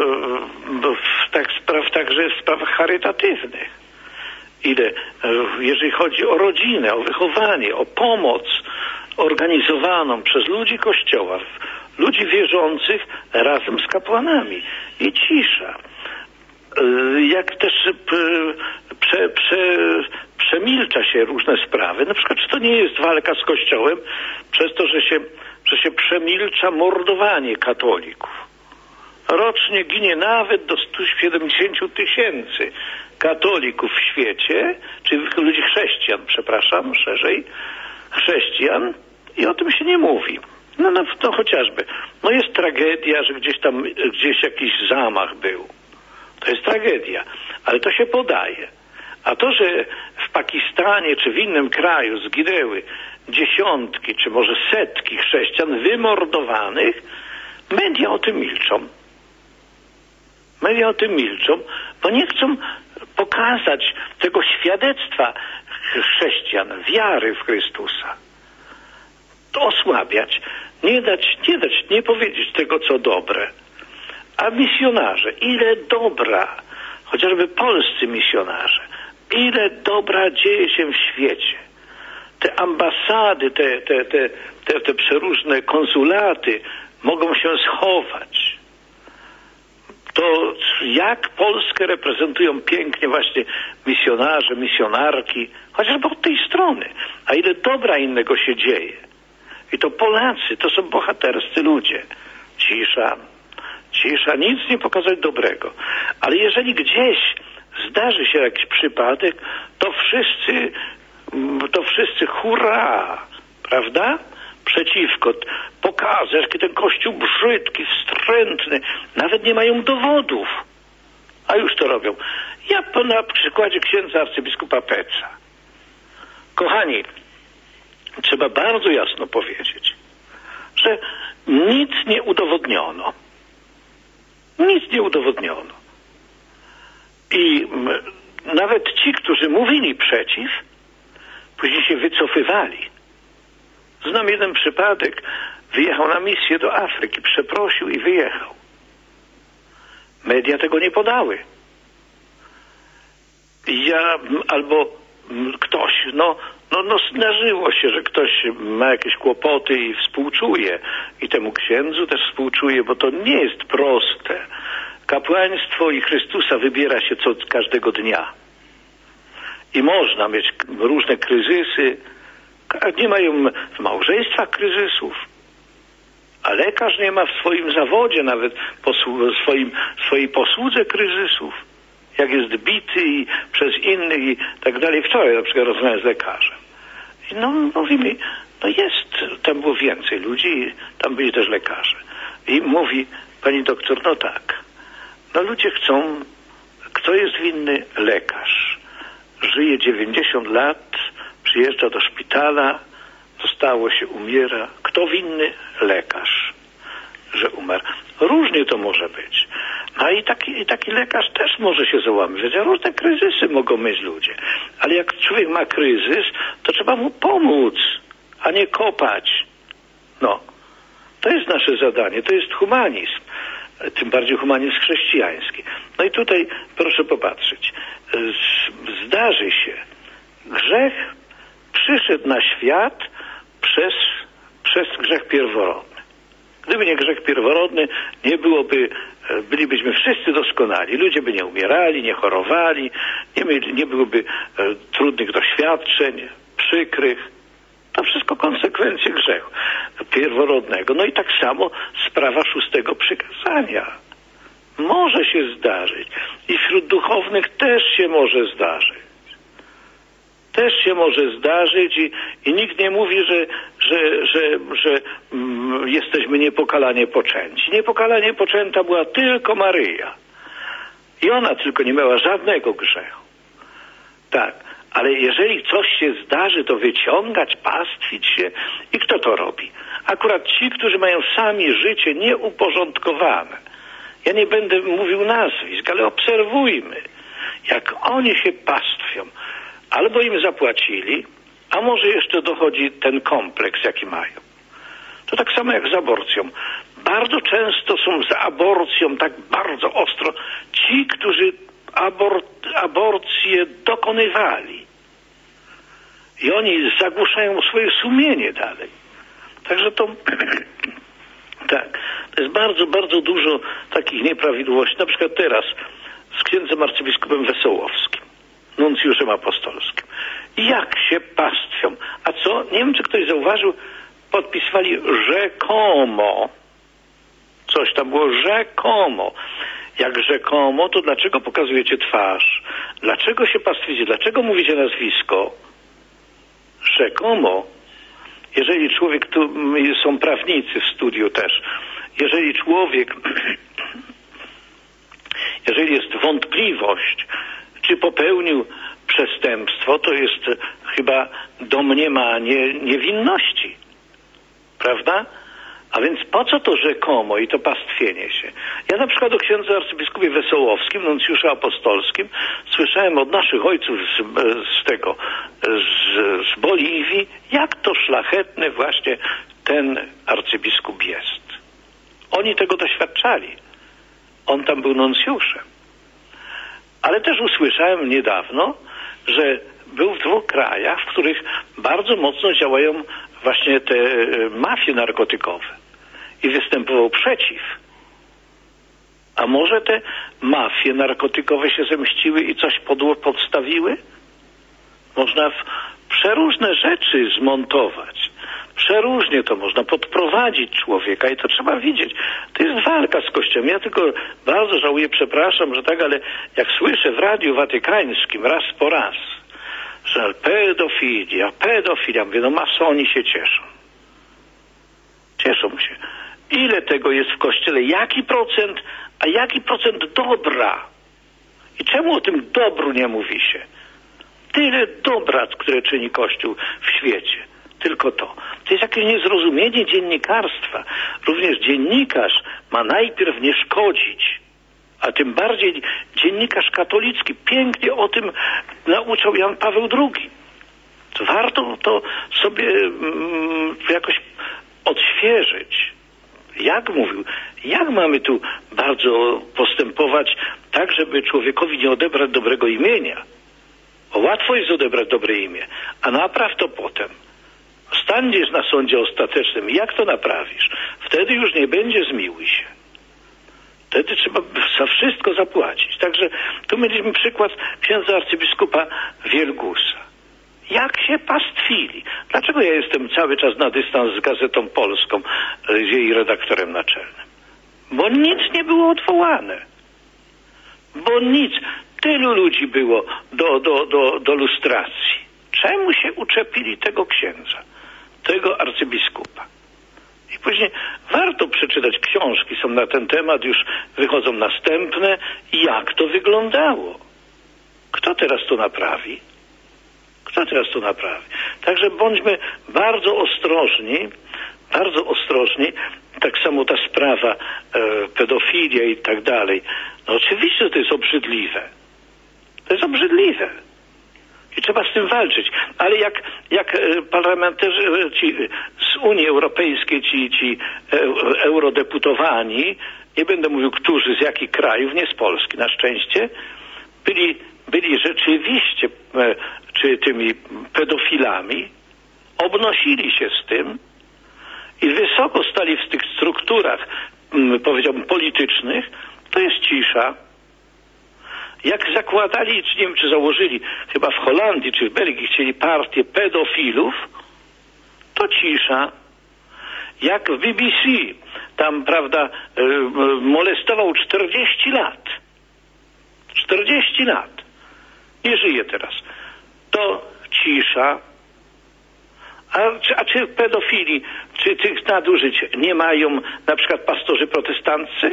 w, tak, spraw, także w sprawach charytatywnych. Ile, e, jeżeli chodzi o rodzinę, o wychowanie, o pomoc organizowaną przez ludzi Kościoła, ludzi wierzących razem z kapłanami. I cisza. E, jak też e, prze, prze, przemilcza się różne sprawy. Na przykład, czy to nie jest walka z Kościołem przez to, że się, że się przemilcza mordowanie katolików. Rocznie ginie nawet do stu siedemdziesięciu tysięcy katolików w świecie, czy ludzi chrześcijan, przepraszam, szerzej, chrześcijan, i o tym się nie mówi. No, no, no chociażby, no jest tragedia, że gdzieś tam, gdzieś jakiś zamach był. To jest tragedia, ale to się podaje. A to, że w Pakistanie czy w innym kraju zginęły dziesiątki, czy może setki chrześcijan wymordowanych, media o tym milczą. Media o tym milczą, bo nie chcą pokazać tego świadectwa chrześcijan, wiary w Chrystusa. To osłabiać, nie dać, nie dać, nie powiedzieć tego, co dobre. A misjonarze, ile dobra, chociażby polscy misjonarze, ile dobra dzieje się w świecie. Te ambasady, te, te, te, te, te przeróżne konsulaty mogą się schować. To jak Polskę reprezentują pięknie właśnie misjonarze, misjonarki, chociażby od tej strony. A ile dobra innego się dzieje. I to Polacy, to są bohaterscy ludzie. Cisza, cisza, nic nie pokazać dobrego. Ale jeżeli gdzieś zdarzy się jakiś przypadek, to wszyscy, to wszyscy hurra, prawda? Przeciwko, pokazać, jaki ten Kościół brzydki, wstrętny, nawet nie mają dowodów, a już to robią. Ja na przykładzie księdza arcybiskupa Peca. Kochani, trzeba bardzo jasno powiedzieć, że nic nie udowodniono. Nic nie udowodniono. I nawet ci, którzy mówili przeciw, później się wycofywali. Znam jeden przypadek, wyjechał na misję do Afryki, przeprosił i wyjechał. Media tego nie podały. Ja, albo ktoś, no, no, no zdarzyło się, że ktoś ma jakieś kłopoty i współczuje. I temu księdzu też współczuje, bo to nie jest proste. Kapłaństwo i Chrystusa wybiera się co każdego dnia. I można mieć różne kryzysy. Nie mają w małżeństwach kryzysów, a lekarz nie ma w swoim zawodzie, nawet w swoim, swojej posłudze kryzysów. Jak jest bity i przez innych i tak dalej. Wczoraj na przykład rozmawiałem z lekarzem. I no mówi mi, no jest, tam było więcej ludzi, tam byli też lekarze. I mówi, pani doktor, no tak, no ludzie chcą, kto jest winny? Lekarz. Żyje dziewięćdziesiąt lat, przyjeżdża do szpitala, zostało się, umiera. Kto winny? Lekarz, że umarł. Różnie to może być. No i taki, i taki lekarz też może się załamywać. A różne kryzysy mogą mieć ludzie. Ale jak człowiek ma kryzys, to trzeba mu pomóc, a nie kopać. No. To jest nasze zadanie. To jest humanizm. Tym bardziej humanizm chrześcijański. No i tutaj proszę popatrzeć. Zdarzy się. Grzech przyszedł na świat przez, przez grzech pierworodny. Gdyby nie grzech pierworodny, nie byłoby, bylibyśmy wszyscy doskonali. Ludzie by nie umierali, nie chorowali, nie, mieli, nie byłoby e, trudnych doświadczeń, przykrych. To wszystko konsekwencje grzechu pierworodnego. No i tak samo sprawa szóstego przykazania. Może się zdarzyć. I wśród duchownych też się może zdarzyć. Też się może zdarzyć i, i nikt nie mówi, że, że, że, że mm, jesteśmy niepokalanie poczęci. Niepokalanie poczęta była tylko Maryja. I ona tylko nie miała żadnego grzechu. Tak, ale jeżeli coś się zdarzy, to wyciągać, pastwić się. I kto to robi? Akurat ci, którzy mają sami życie nieuporządkowane. Ja nie będę mówił nazwisk, ale obserwujmy, jak oni się pastwią. Albo im zapłacili, a może jeszcze dochodzi ten kompleks, jaki mają. To tak samo jak z aborcją. Bardzo często są za aborcją tak bardzo ostro ci, którzy abor aborcję dokonywali. I oni zagłuszają swoje sumienie dalej. Także to tak, to jest bardzo, bardzo dużo takich nieprawidłowości. Na przykład teraz z księdzem arcybiskupem Wesołowskim, nuncjuszem apostolskim. Jak się pastwią. A co? Nie wiem, czy ktoś zauważył, podpisywali rzekomo. Coś tam było rzekomo. Jak rzekomo, to dlaczego pokazujecie twarz? Dlaczego się pastwicie? Dlaczego mówicie nazwisko? Rzekomo. Jeżeli człowiek, tu są prawnicy w studiu też, jeżeli człowiek, jeżeli jest wątpliwość, czy popełnił przestępstwo, to jest chyba domniemanie niewinności. Prawda? A więc po co to rzekomo i to pastwienie się? Ja na przykład o księdzu arcybiskupie Wesołowskim, nuncjuszu apostolskim, słyszałem od naszych ojców z, z tego, z, z Boliwii, jak to szlachetny właśnie ten arcybiskup jest. Oni tego doświadczali. On tam był nuncjuszem. Ale też usłyszałem niedawno, że był w dwóch krajach, w których bardzo mocno działają właśnie te mafie narkotykowe. I występował przeciw. A może te mafie narkotykowe się zemściły i coś pod, podstawiły? Można w przeróżne rzeczy zmontować. Przeróżnie to można podprowadzić człowieka i to trzeba widzieć. To jest walka z Kościołem. Ja tylko bardzo żałuję, przepraszam, że tak, ale jak słyszę w Radiu Watykańskim raz po raz, że pedofilia, pedofilia, mówię, no masoni się cieszą. Cieszą się. Ile tego jest w Kościele? Jaki procent, a jaki procent dobra? I czemu o tym dobru nie mówi się? Tyle dobra, które czyni Kościół w świecie. Tylko to. To jest jakieś niezrozumienie dziennikarstwa. Również dziennikarz ma najpierw nie szkodzić, a tym bardziej dziennikarz katolicki. Pięknie o tym nauczał Jan Paweł drugi. To warto to sobie mm, jakoś odświeżyć. Jak mówił, jak mamy tu bardzo postępować tak, żeby człowiekowi nie odebrać dobrego imienia? Bo łatwo jest odebrać dobre imię, a napraw to potem. Staniesz na sądzie ostatecznym. Jak to naprawisz? Wtedy już nie będzie zmiłuj się. Wtedy trzeba za wszystko zapłacić. Także tu mieliśmy przykład księdza arcybiskupa Wielgusa. Jak się pastwili? Dlaczego ja jestem cały czas na dystans z Gazetą Polską, z jej redaktorem naczelnym? Bo nic nie było odwołane. Bo nic. Tylu ludzi było do, do, do, do lustracji. Czemu się uczepili tego księdza, tego arcybiskupa? I później warto przeczytać książki, są na ten temat, już wychodzą następne. Jak to wyglądało? Kto teraz to naprawi? Kto teraz to naprawi? Także bądźmy bardzo ostrożni, bardzo ostrożni. Tak samo ta sprawa e, pedofilia i tak dalej. No oczywiście to jest obrzydliwe. To jest obrzydliwe. I trzeba z tym walczyć. Ale jak, jak parlamentarzyści ci z Unii Europejskiej, ci, ci eurodeputowani, nie będę mówił którzy, z jakich krajów, nie z Polski na szczęście, byli, byli rzeczywiście czy tymi pedofilami, obnosili się z tym i wysoko stali w tych strukturach, powiedziałbym, politycznych, to jest cisza. Jak zakładali, czy nie wiem, czy założyli, chyba w Holandii, czy w Belgii, chcieli partię pedofilów, to cisza. Jak w B B C, tam, prawda, molestował czterdzieści lat. czterdzieści lat. Nie żyje teraz. To cisza. A, a czy pedofili, czy tych nadużyć nie mają na przykład pastorzy protestanccy?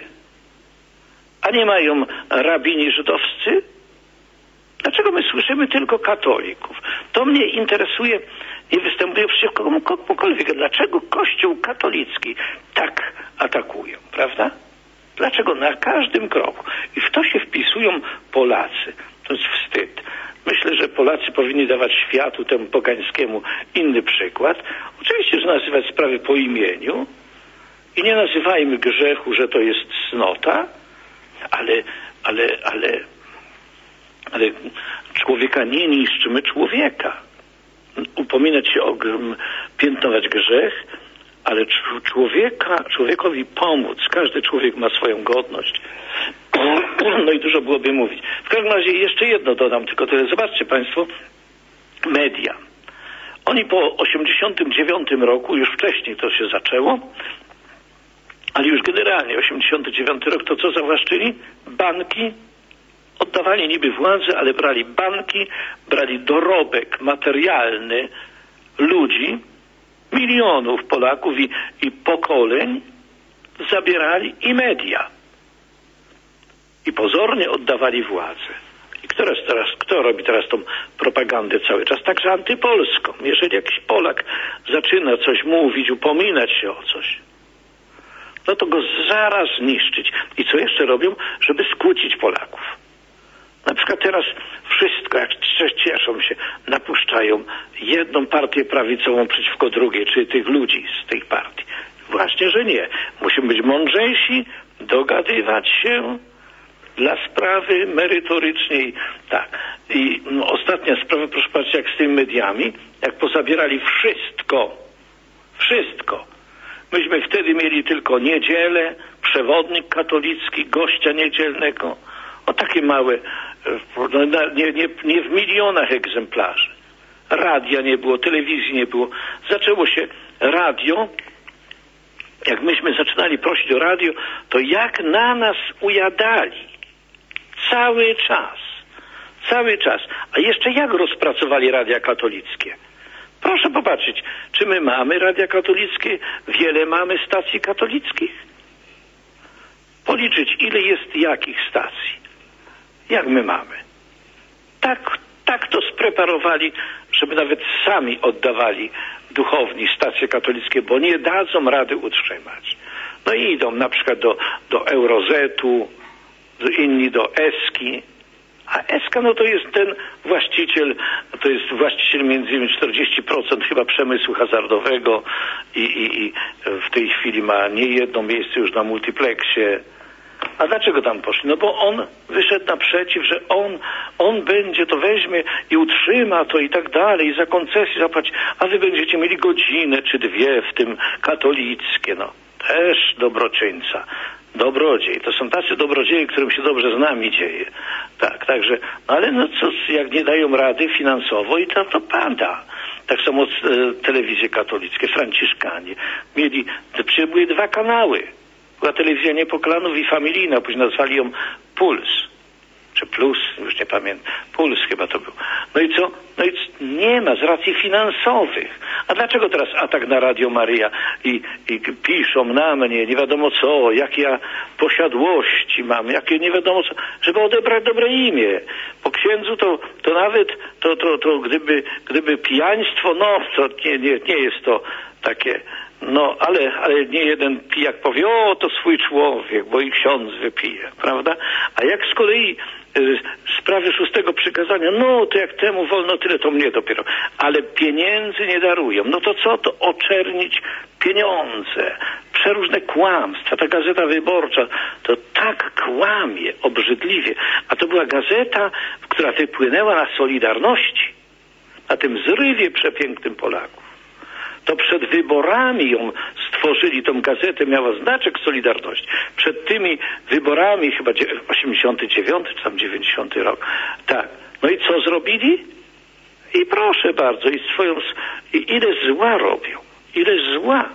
A nie mają rabini żydowscy? Dlaczego my słyszymy tylko katolików? To mnie interesuje, nie występuje przeciwko komukolwiek. Dlaczego Kościół katolicki tak atakują, prawda? Dlaczego na każdym kroku? I w to się wpisują Polacy. To jest wstyd. Myślę, że Polacy powinni dawać światu temu pogańskiemu inny przykład. Oczywiście, że nazywać sprawy po imieniu i nie nazywajmy grzechu, że to jest cnota, ale, ale, ale, ale człowieka nie niszczymy człowieka. Upominać się o piętnować grzech, ale człowieka, człowiekowi pomóc. Każdy człowiek ma swoją godność. No i dużo byłoby mówić. W każdym razie jeszcze jedno dodam, tylko tyle. Zobaczcie Państwo, media. Oni po osiemdziesiątym dziewiątym roku, już wcześniej to się zaczęło, ale już generalnie osiemdziesiąty dziewiąty rok, to co zawłaszczyli? Banki. Oddawali niby władzę, ale brali banki, brali dorobek materialny ludzi, milionów Polaków i, i pokoleń, zabierali i media. I pozornie oddawali władzę. I kto, teraz, kto robi teraz tą propagandę cały czas? Także antypolską. Jeżeli jakiś Polak zaczyna coś mówić, upominać się o coś, no to go zaraz zniszczyć. I co jeszcze robią? Żeby skłócić Polaków. Na przykład teraz wszystko, jak cieszą się, napuszczają jedną partię prawicową przeciwko drugiej, czy tych ludzi z tej partii. Właśnie, że nie. Musimy być mądrzejsi, dogadywać się dla sprawy merytorycznej. Tak. I no, ostatnia sprawa, proszę patrzeć, jak z tymi mediami, jak pozabierali wszystko. Wszystko. Myśmy wtedy mieli tylko niedzielę, przewodnik katolicki, gościa niedzielnego. O takie małe, no, nie, nie, nie w milionach egzemplarzy. Radia nie było, telewizji nie było. Zaczęło się radio. Jak myśmy zaczynali prosić o radio, to jak na nas ujadali. Cały czas. Cały czas. A jeszcze jak rozpracowali radia katolickie? Proszę popatrzeć, czy my mamy radia katolickie? Wiele mamy stacji katolickich? Policzyć, ile jest jakich stacji. Jak my mamy? Tak, tak to spreparowali, żeby nawet sami oddawali duchowni stacje katolickie, bo nie dadzą rady utrzymać. No i idą na przykład do, do Eurozetu, inni do Eski. A Eska, no to jest ten właściciel, to jest właściciel między innymi czterdzieści procent chyba przemysłu hazardowego i, i, i w tej chwili ma nie jedno miejsce już na multiplexie. A dlaczego tam poszli? No bo on wyszedł naprzeciw, że on, on będzie, to weźmie i utrzyma to i tak dalej, i za koncesję zapłaci, a wy będziecie mieli godzinę czy dwie w tym katolickie, no. Też dobroczyńca. Dobrodziej. To są tacy dobrodzieje, którym się dobrze z nami dzieje. Tak, także, no ale no co, jak nie dają rady finansowo i to, to pada. Tak samo e, telewizje katolickie, franciszkanie. Mieli, przecież były dwa kanały. Była telewizja Niepoklanów i familijna, później nazwali ją Puls. Czy Plus, już nie pamiętam. Puls chyba to był. No i co? No i nie ma z racji finansowych. A dlaczego teraz atak na Radio Maryja i, i piszą na mnie nie wiadomo co, jakie ja posiadłości mam, jakie nie wiadomo co, żeby odebrać dobre imię. Po księdzu to, to nawet, to, to, to gdyby, gdyby pijaństwo, no to nie, nie, nie jest to takie. No, ale, ale nie jeden pijak powie, o, to swój człowiek, bo i ksiądz wypije, prawda? A jak z kolei y, sprawy szóstego przykazania, no, to jak temu wolno tyle, to mnie dopiero. Ale pieniędzy nie darują. No to co? To oczernić pieniądze, przeróżne kłamstwa. Ta Gazeta Wyborcza to tak kłamie, obrzydliwie. A to była gazeta, która wypłynęła na Solidarności, na tym zrywie przepięknym Polaków. To przed wyborami ją stworzyli, tą gazetę, miała znaczek Solidarności. Przed tymi wyborami, chyba osiemdziesiąty dziewiąty czy tam dziewięćdziesiąty rok. Tak. No i co zrobili? I proszę bardzo, i swoją, i ile zła robią. Ile zła.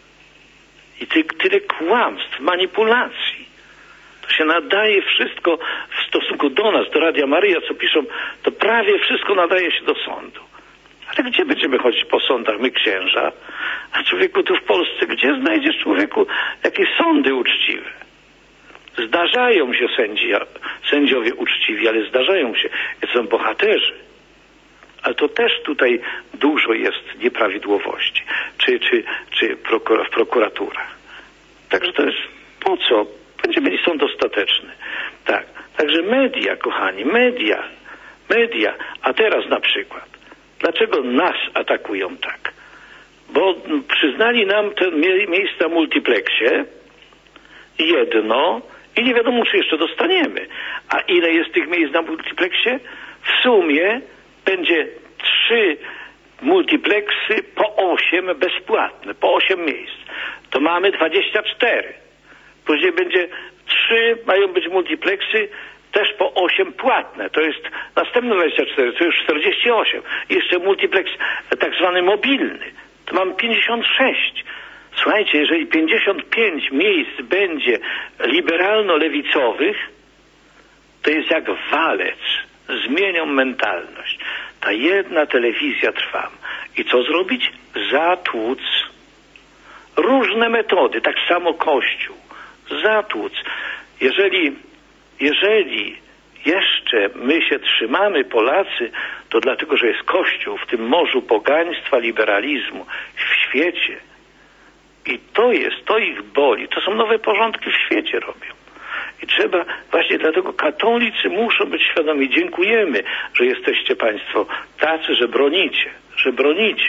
I ty, tyle kłamstw, manipulacji. To się nadaje wszystko w stosunku do nas, do Radia Maryja, co piszą, to prawie wszystko nadaje się do sądu. Ale gdzie będziemy chodzić po sądach, my księża? A człowieku tu w Polsce, gdzie znajdziesz człowieku jakieś sądy uczciwe? Zdarzają się sędzi, sędziowie uczciwi, ale zdarzają się. Są bohaterzy. Ale to też tutaj dużo jest nieprawidłowości. Czy, czy, czy prokura, w prokuraturach. Także to jest po co? Będziemy mieli sąd ostateczny. Tak. Także media, kochani, media. media. A teraz na przykład, dlaczego nas atakują tak? Bo przyznali nam te mie miejsca w multiplexie, jedno, i nie wiadomo, czy jeszcze dostaniemy. A ile jest tych miejsc na multiplexie? W sumie będzie trzy multiplexy po osiem bezpłatne, po osiem miejsc. To mamy dwadzieścia cztery. Później będzie trzy, mają być multiplexy też po osiem płatne. To jest następne dwadzieścia cztery, to już czterdzieści osiem. I jeszcze multiplex tak zwany mobilny. To mamy pięćdziesiąt sześć. Słuchajcie, jeżeli pięćdziesiąt pięć miejsc będzie liberalno-lewicowych, to jest jak walec. Zmienią mentalność. Ta jedna telewizja trwa. I co zrobić? Zatłuc. Różne metody, tak samo Kościół. Zatłuc. Jeżeli, jeżeli jeszcze my się trzymamy, Polacy, to dlatego, że jest Kościół w tym morzu pogaństwa, liberalizmu w świecie. I to jest, to ich boli. To są nowe porządki w świecie robią. I trzeba, właśnie dlatego katolicy muszą być świadomi. Dziękujemy, że jesteście państwo tacy, że bronicie, że bronicie.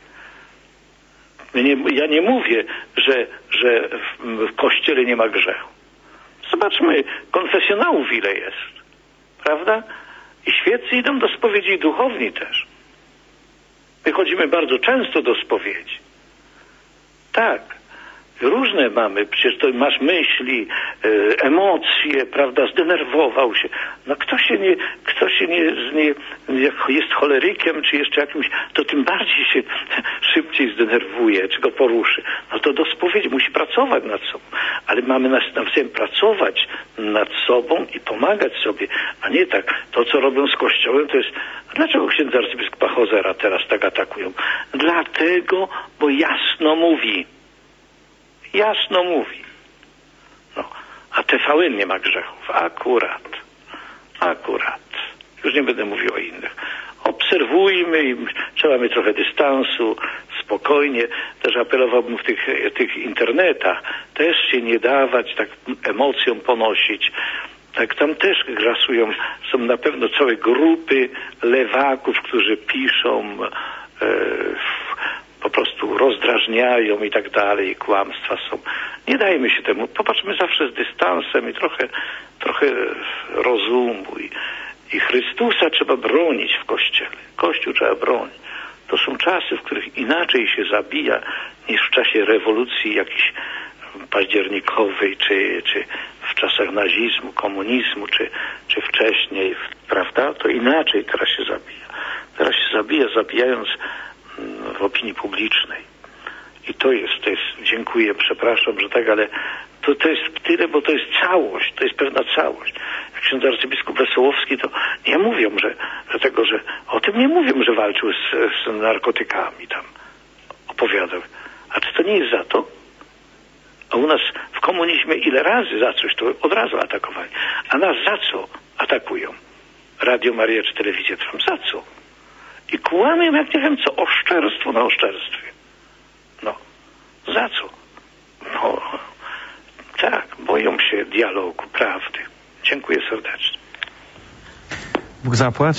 Nie, ja nie mówię, że, że w, w Kościele nie ma grzechu. Zobaczmy, konfesjonałów ile jest. Prawda? I świeccy idą do spowiedzi, i duchowni też. My chodzimy bardzo często do spowiedzi. Tak. Różne mamy, przecież to masz myśli, e, emocje, prawda, zdenerwował się. No kto się nie, kto się nie, nie, jak jest cholerykiem, czy jeszcze jakimś, to tym bardziej się szybciej zdenerwuje, czy go poruszy. No to do spowiedzi musi pracować nad sobą. Ale mamy nas nawzajem pracować nad sobą i pomagać sobie, a nie tak. To, co robią z Kościołem, to jest, a dlaczego księdza arcybiskupa Hozera teraz tak atakują? Dlatego, bo jasno mówi. Jasno mówi. No, a T V N nie ma grzechów. Akurat. Akurat. Już nie będę mówił o innych. Obserwujmy i trzeba mieć trochę dystansu, spokojnie. Też apelowałbym w tych, tych internetach też się nie dawać tak emocjom ponosić. Tak tam też grasują. Są na pewno całe grupy lewaków, którzy piszą e, po prostu rozdrażniają i tak dalej, i kłamstwa są. Nie dajmy się temu. Popatrzmy zawsze z dystansem i trochę, trochę rozumu. I, i Chrystusa trzeba bronić w Kościele. Kościół trzeba bronić. To są czasy, w których inaczej się zabija niż w czasie rewolucji jakiejś październikowej, czy, czy w czasach nazizmu, komunizmu, czy, czy wcześniej, prawda? To inaczej teraz się zabija. Teraz się zabija, zabijając w opinii publicznej. I to jest, to jest, dziękuję, przepraszam, że tak, ale to, to jest tyle, bo to jest całość, to jest pewna całość. Jak ksiądz arcybiskup Wesołowski, to nie mówią, że, że tego, że o tym nie mówią, że walczył z, z narkotykami tam. Opowiadał. A czy to nie jest za to? A u nas w komunizmie ile razy za coś to od razu atakowali. A nas za co atakują? Radio Maryja czy Telewizję Trwam? Za co? I kłamią jak nie wiem co, oszczerstwo na oszczerstwie. No, za co? No, tak, boją się dialogu, prawdy. Dziękuję serdecznie. Bóg zapłać.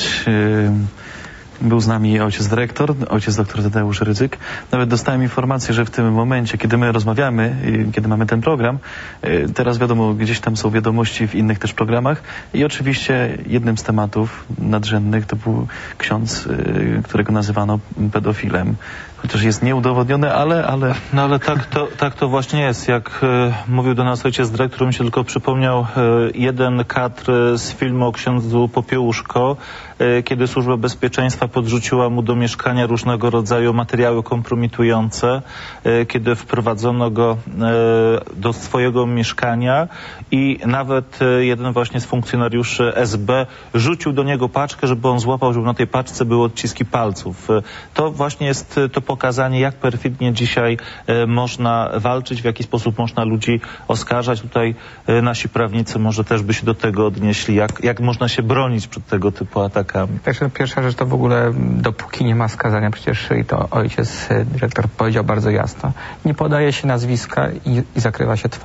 Był z nami ojciec dyrektor, ojciec doktor Tadeusz Rydzyk. Nawet dostałem informację, że w tym momencie, kiedy my rozmawiamy, kiedy mamy ten program, teraz wiadomo, gdzieś tam są wiadomości w innych też programach i oczywiście jednym z tematów nadrzędnych to był ksiądz, którego nazywano pedofilem. Chociaż jest nieudowodnione, ale... ale... No ale tak to, tak to właśnie jest. Jak e, mówił do nas ojciec dyrektor, mi się tylko przypomniał e, jeden kadr z filmu o księdzu Popiełuszko, e, kiedy Służba Bezpieczeństwa podrzuciła mu do mieszkania różnego rodzaju materiały kompromitujące, e, kiedy wprowadzono go e, do swojego mieszkania i nawet e, jeden właśnie z funkcjonariuszy S B rzucił do niego paczkę, żeby on złapał, żeby na tej paczce były odciski palców. E, to właśnie jest to pokazanie, jak perfidnie dzisiaj e, można walczyć, w jaki sposób można ludzi oskarżać. Tutaj e, nasi prawnicy może też by się do tego odnieśli, jak, jak można się bronić przed tego typu atakami. Także pierwsza rzecz to w ogóle, dopóki nie ma skazania, przecież i to ojciec dyrektor powiedział bardzo jasno, nie podaje się nazwiska i, i zakrywa się twarz.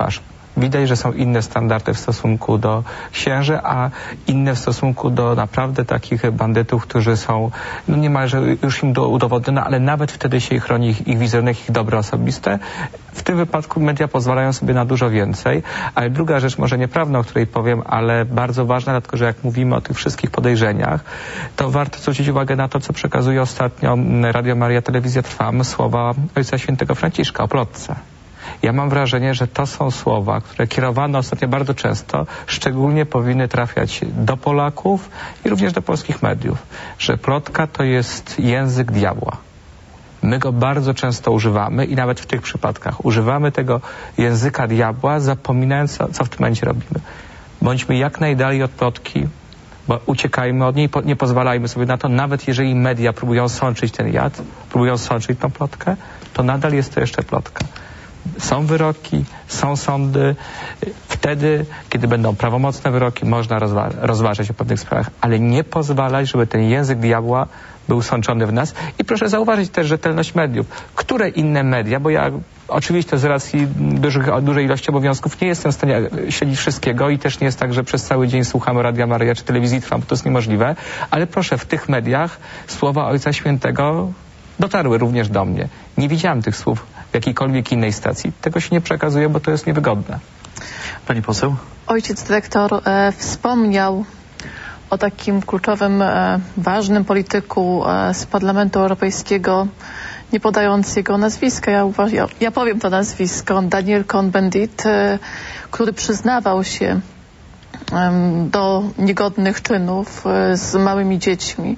Widać, że są inne standardy w stosunku do księży, a inne w stosunku do naprawdę takich bandytów, którzy są no niemalże już im do udowodniono, ale nawet wtedy się chroni ich, ich wizerunek, ich dobro osobiste. W tym wypadku media pozwalają sobie na dużo więcej. Ale druga rzecz, może nieprawda, o której powiem, ale bardzo ważna, dlatego że jak mówimy o tych wszystkich podejrzeniach, to warto zwrócić uwagę na to, co przekazuje ostatnio Radio Maria Telewizja Trwam, słowa Ojca Świętego Franciszka o plotce. Ja mam wrażenie, że to są słowa, które kierowane ostatnio bardzo często, szczególnie powinny trafiać do Polaków i również do polskich mediów, że plotka to jest język diabła. My go bardzo często używamy i nawet w tych przypadkach używamy tego języka diabła, zapominając, co w tym momencie robimy. Bądźmy jak najdalej od plotki, bo uciekajmy od niej, nie pozwalajmy sobie na to, nawet jeżeli media próbują sączyć ten jad, próbują sączyć tą plotkę, to nadal jest to jeszcze plotka. Są wyroki, są sądy. Wtedy, kiedy będą prawomocne wyroki, można rozwa rozważać o pewnych sprawach, ale nie pozwalać, żeby ten język diabła był sączony w nas. I proszę zauważyć też rzetelność mediów. Które inne media, bo ja oczywiście z racji dużych, dużej ilości obowiązków nie jestem w stanie śledzić wszystkiego i też nie jest tak, że przez cały dzień słuchamy Radia Maryja czy Telewizji Trwam, bo to jest niemożliwe, ale proszę, w tych mediach słowa Ojca Świętego dotarły również do mnie. Nie widziałem tych słów w jakiejkolwiek innej stacji. Tego się nie przekazuje, bo to jest niewygodne. Pani poseł? Ojciec dyrektor e, wspomniał o takim kluczowym, e, ważnym polityku e, z Parlamentu Europejskiego, nie podając jego nazwiska. Ja, uważ, ja, ja powiem to nazwisko. Daniel Cohn-Bendit, e, który przyznawał się e, do niegodnych czynów e, z małymi dziećmi.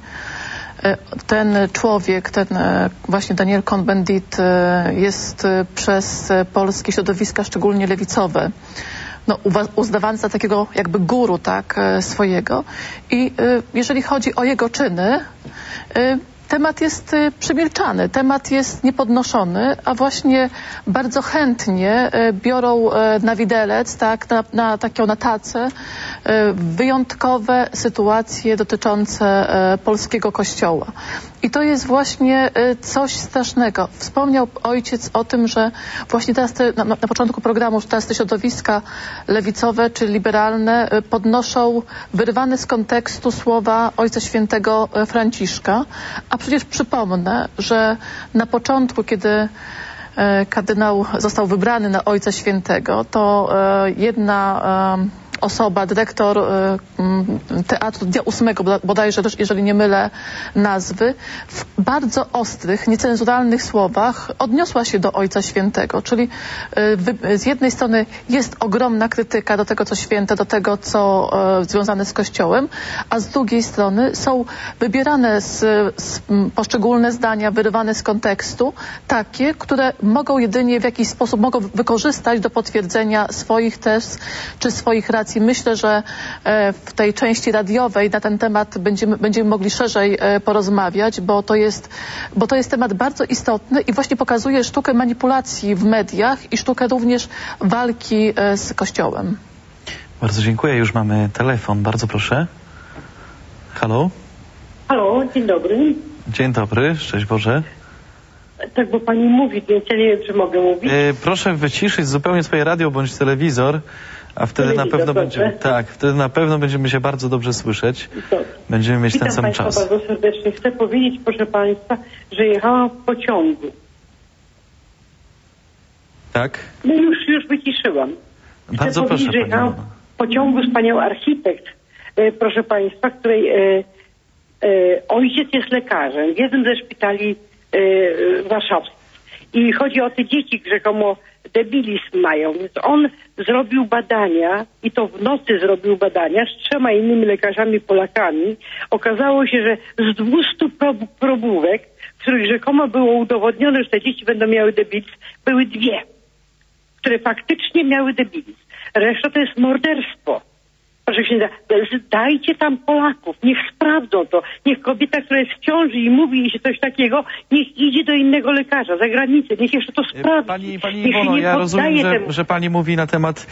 Ten człowiek, ten właśnie Daniel Cohn-Bendit jest przez polskie środowiska, szczególnie lewicowe, no, uznawany za takiego jakby guru, tak, swojego. I jeżeli chodzi o jego czyny, temat jest przemilczany, temat jest niepodnoszony, a właśnie bardzo chętnie biorą na widelec, tak, na, na taką na tacę wyjątkowe sytuacje dotyczące polskiego kościoła. I to jest właśnie coś strasznego. Wspomniał ojciec o tym, że właśnie teraz te, na, na początku programu, że teraz te środowiska lewicowe czy liberalne podnoszą wyrwane z kontekstu słowa Ojca Świętego Franciszka. A przecież przypomnę, że na początku, kiedy kardynał został wybrany na Ojca Świętego, to jedna osoba, dyrektor Teatru Dnia Ósmego, bodajże też, jeżeli nie mylę nazwy, w bardzo ostrych, niecenzuralnych słowach odniosła się do Ojca Świętego. Czyli z jednej strony jest ogromna krytyka do tego, co święte, do tego, co związane z Kościołem, a z drugiej strony są wybierane z, z poszczególne zdania, wyrywane z kontekstu, takie, które mogą jedynie w jakiś sposób mogą wykorzystać do potwierdzenia swoich tez czy swoich racji. Myślę, że w tej części radiowej na ten temat będziemy, będziemy mogli szerzej porozmawiać, bo to jest, bo to jest temat bardzo istotny i właśnie pokazuje sztukę manipulacji w mediach i sztukę również walki z Kościołem. Bardzo dziękuję. Już mamy telefon. Bardzo proszę. Halo? Halo, dzień dobry. Dzień dobry. Szczęść Boże. Tak, bo pani mówi, więc ja nie wiem, czy mogę mówić. E, proszę wyciszyć zupełnie swoje radio bądź telewizor, a wtedy telewizor, na pewno będziemy, tak, wtedy na pewno będziemy się bardzo dobrze słyszeć. Dobrze. Będziemy mieć Witam ten sam państwa czas. bardzo serdecznie. Chcę powiedzieć, proszę państwa, że jechałam w pociągu. Tak? No już, już wyciszyłam. Chcę Bardzo proszę, że jechałam pani. w pociągu z panią architekt, e, proszę państwa, której e, e, ojciec jest lekarzem w jednym ze szpitali e, warszawskich. I chodzi o te dzieci, rzekomo debilizm mają. Więc on zrobił badania i to w nocy zrobił badania z trzema innymi lekarzami Polakami. Okazało się, że z dwustu prob probówek, w których rzekomo było udowodnione, że te dzieci będą miały debilizm, były dwie, które faktycznie miały debilizm. Reszta to jest morderstwo. Proszę księdza, dajcie tam Polaków, niech sprawdzą to. Niech kobieta, która jest w ciąży i mówi jej się coś takiego, niech idzie do innego lekarza za granicę, niech jeszcze to sprawdzi. Pani, pani Iwono, ja rozumiem, że, że pani mówi na temat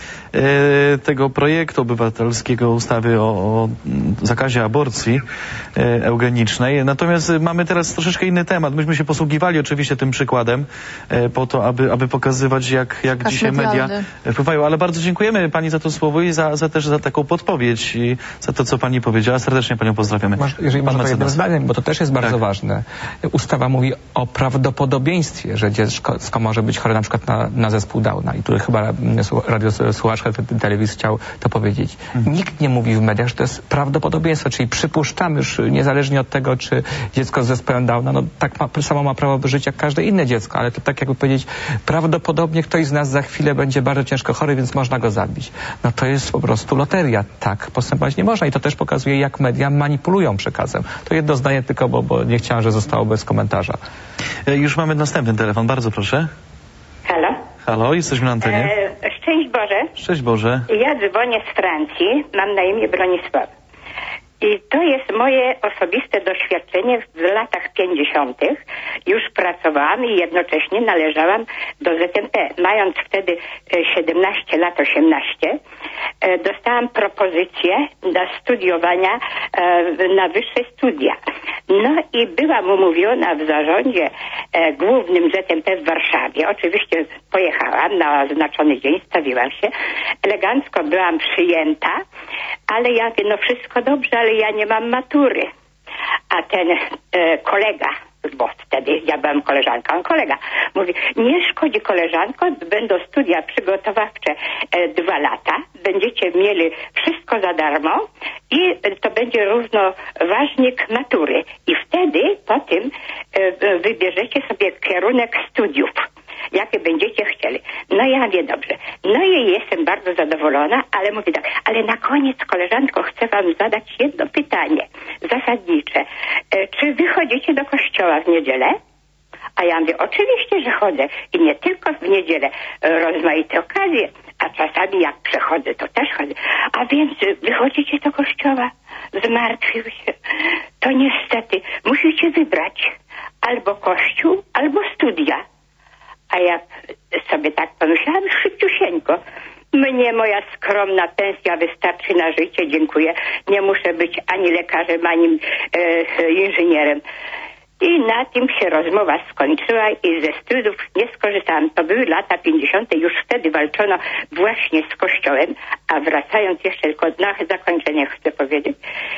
e, tego projektu obywatelskiego ustawy o, o zakazie aborcji e, eugenicznej. Natomiast mamy teraz troszeczkę inny temat. Myśmy się posługiwali oczywiście tym przykładem e, po to, aby, aby pokazywać, jak, jak dzisiaj media wpływają. Ale bardzo dziękujemy pani za to słowo i za, za też za taką podpowiedź i za to, co pani powiedziała. Serdecznie panią pozdrawiamy. Może, jeżeli można jednym zdaniem, bo to też jest bardzo tak. ważne. Ustawa mówi o prawdopodobieństwie, że dziecko może być chore na przykład na, na zespół Downa. I tu chyba radiosłuchacz telewizji chciał to powiedzieć. Hmm. Nikt nie mówi w mediach, że to jest prawdopodobieństwo, czyli przypuszczamy już niezależnie od tego, czy dziecko z zespołem Downa, no tak ma, samo ma prawo żyć jak każde inne dziecko, ale to tak jakby powiedzieć, prawdopodobnie ktoś z nas za chwilę będzie bardzo ciężko chory, więc można go zabić. No to jest po prostu loteria. Tak postępować nie można i to też pokazuje, jak media manipulują przekazem. To jedno zdanie tylko, bo, bo nie chciałem, że zostało bez komentarza. E, już mamy następny telefon, bardzo proszę. Halo? Halo, jesteśmy na antenie. E, szczęść Boże. Szczęść Boże. Ja dzwonię z Francji, mam na imię Bronisława. I to jest moje osobiste doświadczenie w latach pięćdziesiątych. Już pracowałam i jednocześnie należałam do Z M P. Mając wtedy siedemnaście lat, osiemnaście, dostałam propozycję do studiowania na wyższe studia. No i byłam umówiona w zarządzie głównym Z M P w Warszawie. Oczywiście pojechałam na oznaczony dzień, stawiłam się. Elegancko byłam przyjęta, ale ja mówię, no wszystko dobrze, ale ja nie mam matury. A ten e, kolega, bo wtedy ja byłam koleżanką, on kolega mówi, nie szkodzi koleżanko, będą studia przygotowawcze e, dwa lata, będziecie mieli wszystko za darmo i to będzie równoważnik matury. I wtedy po tym e, wybierzecie sobie kierunek studiów, jakie będziecie chcieli. No ja mówię, dobrze. No i jestem bardzo zadowolona, ale mówię tak, ale na koniec, koleżanko, chcę wam zadać jedno pytanie zasadnicze. E, czy wy chodzicie do kościoła w niedzielę? A ja mówię, oczywiście, że chodzę. I nie tylko w niedzielę, rozmaite okazje, a czasami jak przechodzę, to też chodzę. A więc wy chodzicie do kościoła? Zmartwił się. To niestety musicie wybrać albo kościół, albo studia. A ja sobie tak pomyślałam, szybciusieńko. Mnie moja skromna pensja wystarczy na życie, dziękuję. Nie muszę być ani lekarzem, ani e, inżynierem. I na tym się rozmowa skończyła i ze studiów nie skorzystałam. To były lata pięćdziesiąte. Już wtedy walczono właśnie z Kościołem. A wracając jeszcze tylko na zakończenie chcę powiedzieć,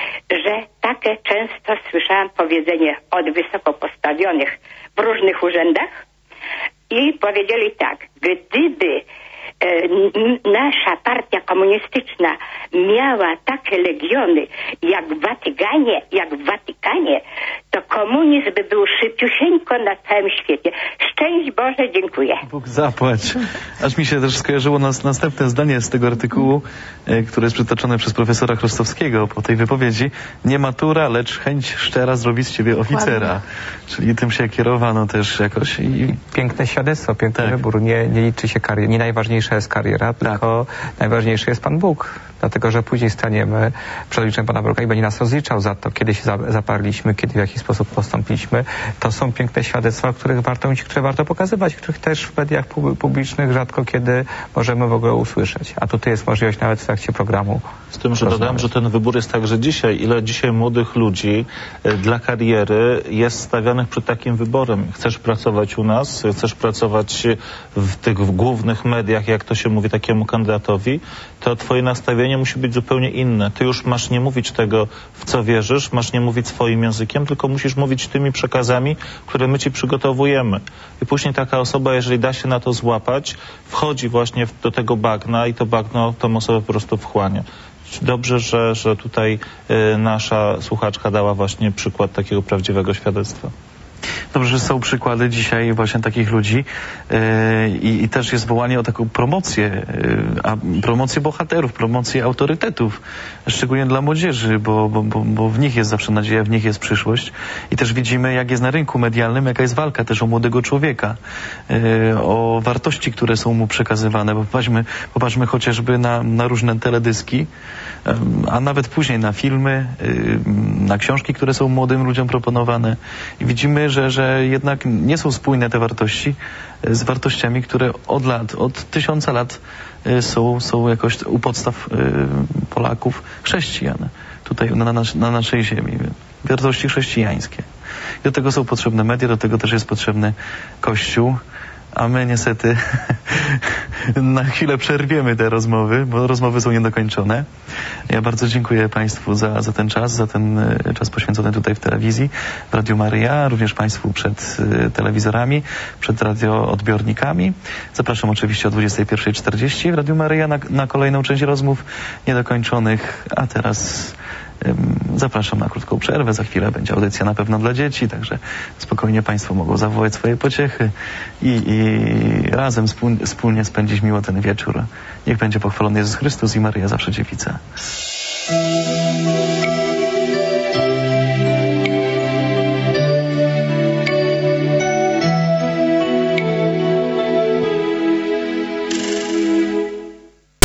że takie często słyszałam powiedzenie od wysoko postawionych w różnych urzędach, i powiedzieli tak, gdyby e, nasza partia komunistyczna miała takie legiony jak w Watykanie, jak w Watykanie, to komunizm by był szybciusieńko na całym świecie. Szczęść Boże, dziękuję. Bóg zapłać. Aż mi się też skojarzyło nas, następne zdanie z tego artykułu, e, które jest przytoczone przez profesora Chrostowskiego po tej wypowiedzi. Nie matura, lecz chęć szczera zrobić z ciebie oficera. Ładnie. Czyli tym się kierowano też jakoś. I... Piękne świadectwo, piękny tak. wybór. Nie, nie liczy się kariera. Nie najważniejsza jest kariera, tak. tylko najważniejszy jest Pan Bóg. Dlatego, że później staniemy przed obliczem Pana Boga i będzie nas rozliczał za to, kiedy się zaparliśmy, kiedy w jaki sposób postąpiliśmy. To są piękne świadectwa, których warto, które warto pokazywać, których też w mediach publicznych rzadko kiedy możemy w ogóle usłyszeć. A tutaj jest możliwość nawet w trakcie programu. Z tym, że dodam, że ten wybór jest także dzisiaj. Ile dzisiaj młodych ludzi dla kariery jest stawianych przed takim wyborem. Chcesz pracować u nas, chcesz pracować w tych w głównych mediach, jak to się mówi takiemu kandydatowi, to twoje nastawienie musi być zupełnie inne. Ty już masz nie mówić tego, w co wierzysz, masz nie mówić swoim językiem, tylko musisz mówić tymi przekazami, które my ci przygotowujemy. I później taka osoba, jeżeli da się na to złapać, wchodzi właśnie do tego bagna i to bagno tą osobę po prostu wchłania. Dobrze, że, że tutaj y, nasza słuchaczka dała właśnie przykład takiego prawdziwego świadectwa. Dobrze, że są przykłady dzisiaj właśnie takich ludzi e, i, i też jest wołanie o taką promocję, e, a promocję bohaterów, promocję autorytetów, szczególnie dla młodzieży, bo, bo, bo, bo w nich jest zawsze nadzieja, w nich jest przyszłość i też widzimy, jak jest na rynku medialnym, jaka jest walka też o młodego człowieka, e, o wartości, które są mu przekazywane, bo popatrzmy, popatrzmy chociażby na, na różne teledyski, e, a nawet później na filmy, e, na książki, które są młodym ludziom proponowane i widzimy, że, że jednak nie są spójne te wartości z wartościami, które od lat, od tysiąca lat są, są jakoś u podstaw Polaków, chrześcijan, tutaj na, na, na naszej ziemi. Wartości chrześcijańskie. I do tego są potrzebne media, do tego też jest potrzebny Kościół, a my niestety na chwilę przerwiemy te rozmowy, bo rozmowy są niedokończone. Ja bardzo dziękuję Państwu za, za ten czas, za ten czas poświęcony tutaj w telewizji, w Radiu Maryja, również Państwu przed y, telewizorami, przed radioodbiornikami. Zapraszam oczywiście o dwudziestej pierwszej czterdzieści w Radiu Maryja na, na kolejną część rozmów niedokończonych, a teraz zapraszam na krótką przerwę. Za chwilę będzie audycja na pewno dla dzieci, także spokojnie Państwo mogą zawołać swoje pociechy i, i razem wspólnie, wspólnie spędzić miło ten wieczór. Niech będzie pochwalony Jezus Chrystus i Maryja zawsze Dziewica.